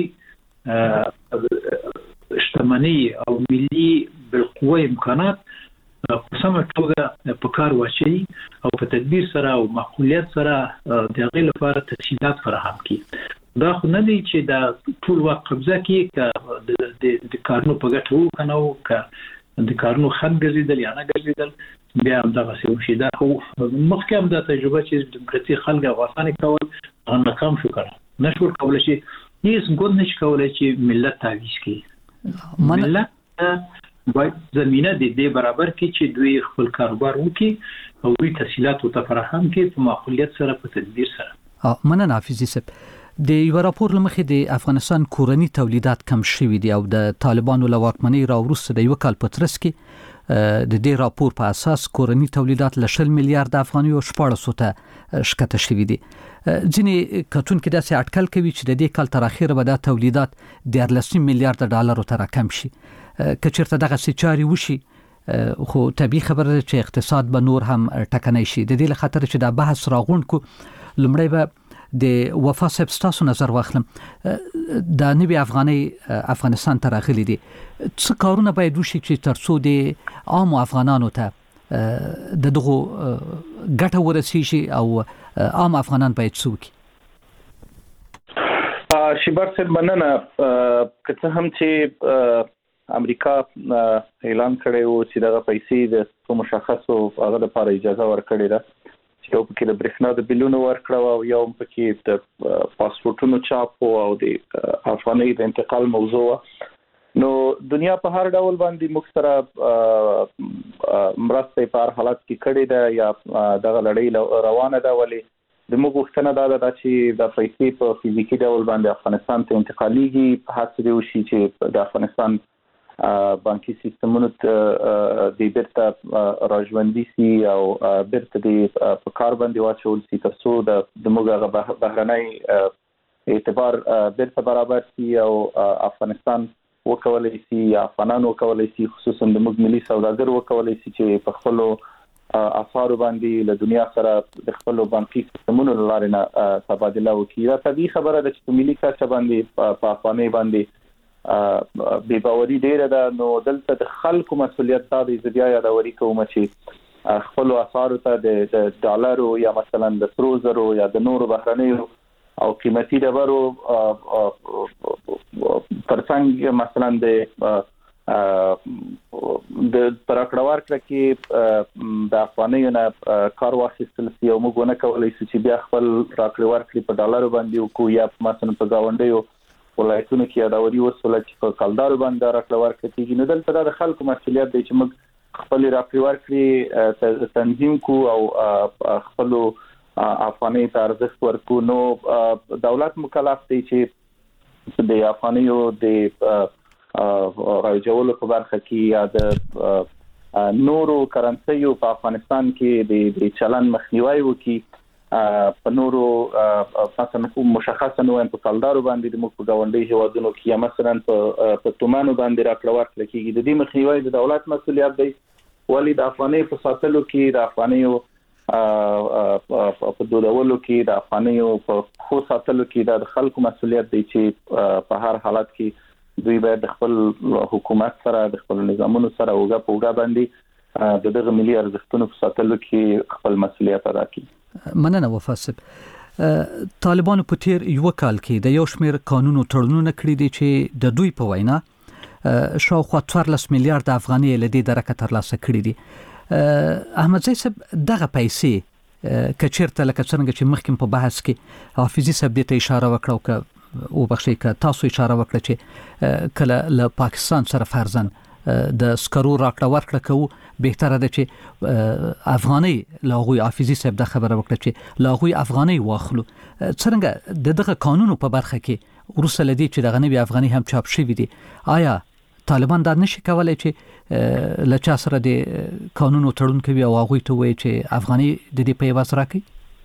شتمنۍ او ملي بالقوه امکانات په سمه توګه په کار واچي او په تدبیر سره او معقولیت سره د هغې لپاره تسهیلات فراهم کړي. دا خو نه دی چې دا ټول وخت قبضه کړي د کارونو په ګټه وکنه او د کارونو خنډ ګرځېدل یا نه ګرځېدل بیا هم دغسې وشي. دا خو مخکې هم دا تجربه چې دیموکراتي خلک افغانستان کول هغه ناکام شو کړه نشو کولی چې هیڅ ګوند نشي کولی چې ملت تعویض کړي. ملت باید زمینه د دې برابر کې چې دوی خپل کاروبار وکړي او دوی تسهیلات ورته فراهم کړي په معقولیت سره په تدبیر سره. مننه حافظي صاحب. د یو راپور لمخې د افغانستان کورنی تولیدات کم شوي دي او د طالبانو له واکمنۍ راوروسته د یو کال په ترڅ کې د دې راپور په اساس کورنی تولیدات ل 20 میلیارډ افغانۍ او 1400 ته شکته شوی دي. ځینې کتونکو داسې اټکل کوي چې د دې کال تر اخره به د تولیدات $13 میلیارډ ډالر ته راکم شي. که چیرته دغه سچاري وشي خو طبيعي خبره ده چې اقتصاد به نور هم ټکنۍ شي. د دې لخاطر چې دا بحث راغونډ کو لمړی به د وفا صاحب ستاسو نظر واخلم. د نوي افغانستان ته راغلي دي، څه کارونه باید وشي چې ترڅو د عام افغانانو ته دغه ګټه ورسیږي او عام افغانان باید څه وکړي؟ شیبر صاحب مننه. که څه هم چې امریکا اعلان کړی و چې دغه پیسې د مشخصو هغه لپاره اجازه ورکړې ده چې یو پکې د برېښنا د بلونو ورکړه او یو پکې د پاسپورتونو چاپ او د افغاني د انتقال موضوع. نو دنیا په هر ډول باندې موږ سره مرسته په هر حالت کې کړې ده یا دغه لړۍ روانه ده، ولې د موږ وختونه دا ده چې د پیسې په فزیکی ډول باندې افغانستان ته انتقالېږي، هڅه دی وشي چې د افغانستان بانکي سیستمونو ته د بیرته راژوندي سي او بیرته د کار باندې واچول سي ترڅو د موږ بهرنۍ اعتبار بیرته برابر سي او افغانستان وکولای سي یا افغانان وکولای سي، خصوصا د موږ ملي سوداګر وکولای سي چې په خپل افارو باندې له دنیا سره د خپل بانکي سیستمونو لاره نه تبادله وکړي. دا طبيعي خبره ده چې په ملي کچه باندې په افغاني باندې بے باوري ډیره ده. نو دلته د خلکو مسولیت دا دی چې بیا یادوري کوم چې خپل اسعارو ته د ډالرو یا مثلا د سرو زرو یا د نورو بهرنیو او قیمتي ډبرو ترڅنګ مثلا د پراکړوار کې د افغانیو نه کار واخیستل سي او موږ نه کولای شو چې بیا خپل راکړوار کې په ډالرو باندې وکړو یا مثلا په گاونډیو ولایتونو کې یادوري وسوله چې په کلدارو باندې راکړوار کېږي. نو دلته د خلکو مسولیت دی چې موږ خپل راکړوار کې تنظیم کو او خپل افغاني ته ارزښت ورکو. نو دولت مکلف دی چې د افغانیو د راجولو په برخه کې یا د نورو کرنسیو په افغانستان کې د چلن مخنیوي وکړي. په نورو مثلا مشخصه نو په کلدارو باندې د موږ په گاونډي هیوادونو کې یا مثلا په تومانو باندې راکړوار کېږي. د دې مخنیوي د دولت مسولیت دی، ولی د افغاني په ساتلو کې د افغانیو په دودولو کې د افغانیو په خو ساتلو کې د خلکو مسولیت دی چې په هر حالت کې دوی باید د خپل حکومت سره د خپل نظامونو سره اوګه په اوګه باندې دغه ملي ارزښتونو په ساتلو کې خپل مسولیت ادا کړي. مننه وفا صاحب. طالبانو په تیر یو کال کې د یو شمېر قانونو تړونونه کړی دي چې د دوی په وینا شاوخوا 14 میلیارډ افغانۍ له دې درکه ترلاسه کړي دي. احمد زی صاحب دغه پیسې کچیرته لکه څنګه چې مخکې په بحث کې حافظي صاحب ته اشاره وکړه او بخښي که تاسو اشاره وکړه چې کله له پاکستان سره فرضاً د سکرو راکړه ورکړه کوو، بهتره ده چې افغاني لاغوي حافظي صاحب د خبره وکړه چې لاغوي افغاني واخلو. څنګه دغه قانونو په برخه کې ورسره لدی چې دغه نوی افغاني هم چاپ شوی دي، آیا طالبان دا نشي کولای چې لچا سره د قانونو تړون کوي او هغه ته وایي چې افغاني د دې په واسطه راکړي؟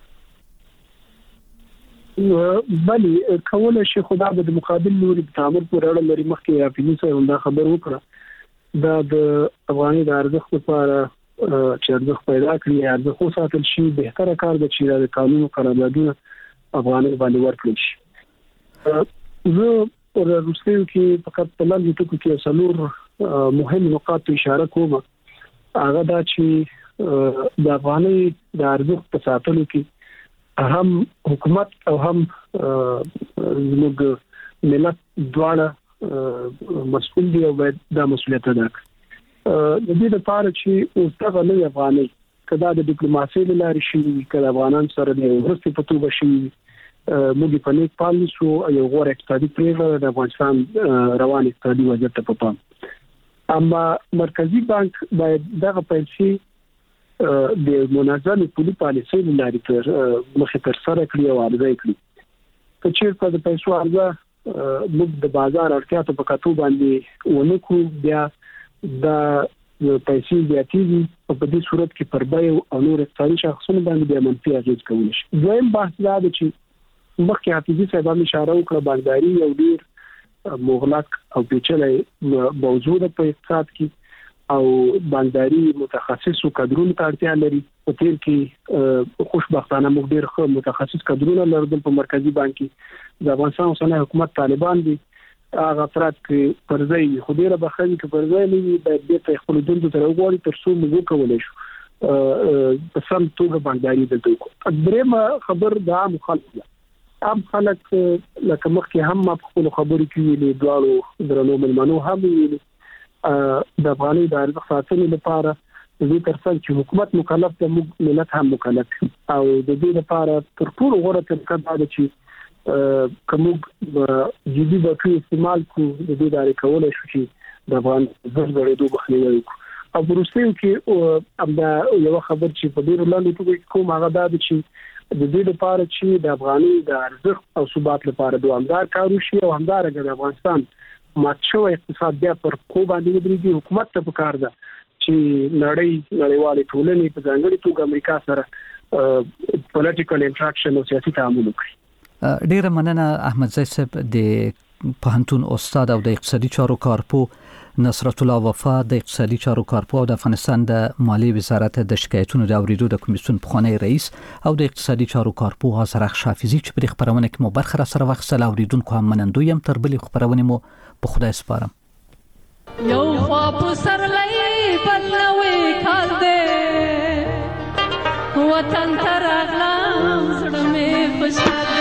بلی کولای شي خدا به د مقابل نوري تعامل پر اړه لري. مخکې حافظي صاحب دا خبر وکړه دا د افغاني د ارزښت لپاره چې ارزښت پیدا کړي ارزښت ساتل شي، بهتره کار دی چې د قانونو قراردادونه افغاني باندې ورکړي شي. زه ورسته کې فقط په لاندې ټکو کې څلور مهم نقاط اشاره کوم. هغه دا چې د افغاني د ارزښت په ساتلو کې هم حکومت او هم زموږ ملت دواړه مسؤل دي او باید دا مسؤلیت ادا کړي. د دې لپاره چې اوسه نه افغاني کدا د ډیپلوماسي لارې شي کله افغانان سره د ورستي په توګه شي موږ په نیک پالیسو یو غوړ اقتصادي پریکړه د افغانستان روان اقتصادي وضعیت ته پام. اما مرکزی بانک باید دغه پیسې د منظم پولي پالیسي لارې تر مخه تر سره کړی او عرضه کړی. که چیرته د پیسو عرضه موږ د بازار اړتیا ته په کتو باندې ونکو بیا د پیسې زیاتېږي او په دې صورت کې پر بیه او نور اقتصادي شاخصونو باندې د منفي اغېز کولی شي. دویم بحث دا دی چې مخکې حافظي صاحب هم اشاره وکړه بانکداري یو ډېر مغلق او پیچلی موضوع ده په اقتصاد کې او بانکداري متخصصو کادرونو ته اړتیا لري. په تیر کې خوشبختانه موږ ډېر ښه متخصص کادرونه لرل په مرکزی بانک کې. د افغانستان اوسنی حکومت طالبان دي هغه افراد کې پرځای خو ډېره بخښنه کې پرځای نه وي باید د خپل دندو تر وګوري تر څو موږ کولای شو په سم توګه بانکداري وکړو. درېمه خبر د عام خلک لکه مخکې هم په خپل خبرو کې ویلي دواړو درنو ملمنو هم ویلي د افغاني د ارزښت ساتنې لپاره د دې ترڅنګ چې حکومت مکلف دی موږ ملت هم مکلف او د دې لپاره تر ټولو غوره طریقه دا ده چې کومه جدي بټري استعمال کو د دې لارې کولای شو چې د افغان زړګړې مخنیوي وکړو. او وروسته کې امدا یو خبر چې په ډیرو لاندې توګه کوم هغه دا ده چې د دې لپاره چې د افغاني د ارزښت او ثبات لپاره دوامدار کار وشي او همدارنګه د افغانستان ماچو اقتصاد بیا پر کو باندې ودرېږي. حکومت ته پکار ده چې نړیوالې ټولنې په ځانګړي توګه امریکا سره پولیټیکل انټراکشن او سیاسي تعامل وکړي. ډیره مننه احمد زئی صاحب د پوهنتون استاد او د اقتصادي چارو کارپو، نصرت الله وفا د اقتصادي چارو کارپو او د افغانستان د مالیې وزارت د شکایتونو د اوریدو د کمیسیون پخوانی رئیس او د اقتصادي چارو کارپو حاضر شافعي چې په خبرونه کې مو برخه سره واخیستل. اوریدونکو هم منندوی يم. تر بلې خبرونه مو په خدای سپارم. یو خوا په سر لای بلوي کال دې وطن تر اغلام زړه مې خوشاله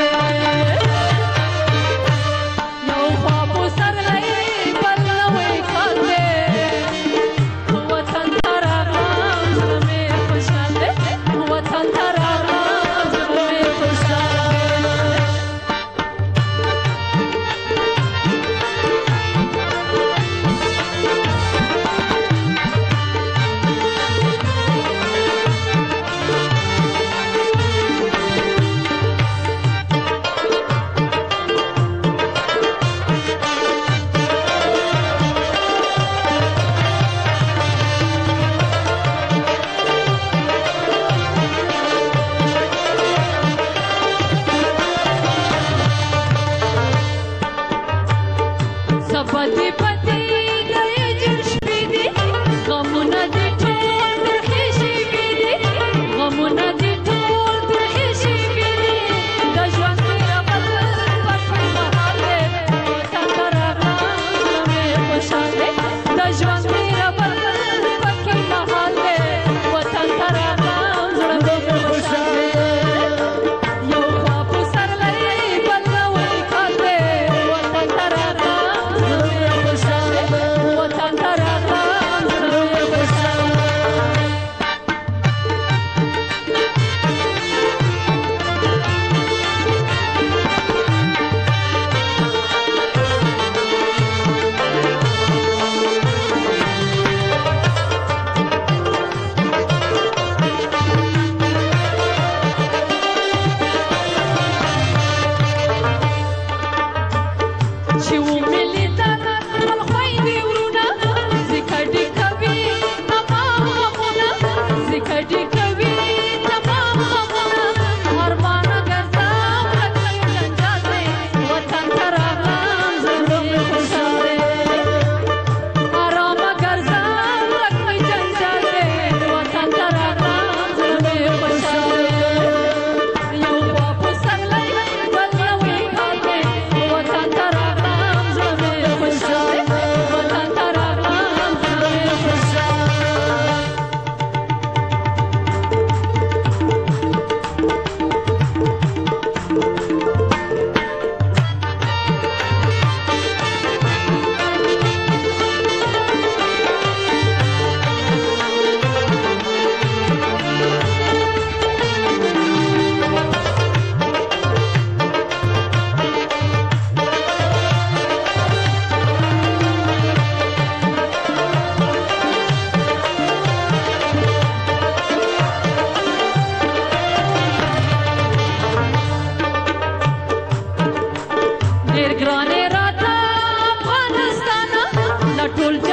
ټول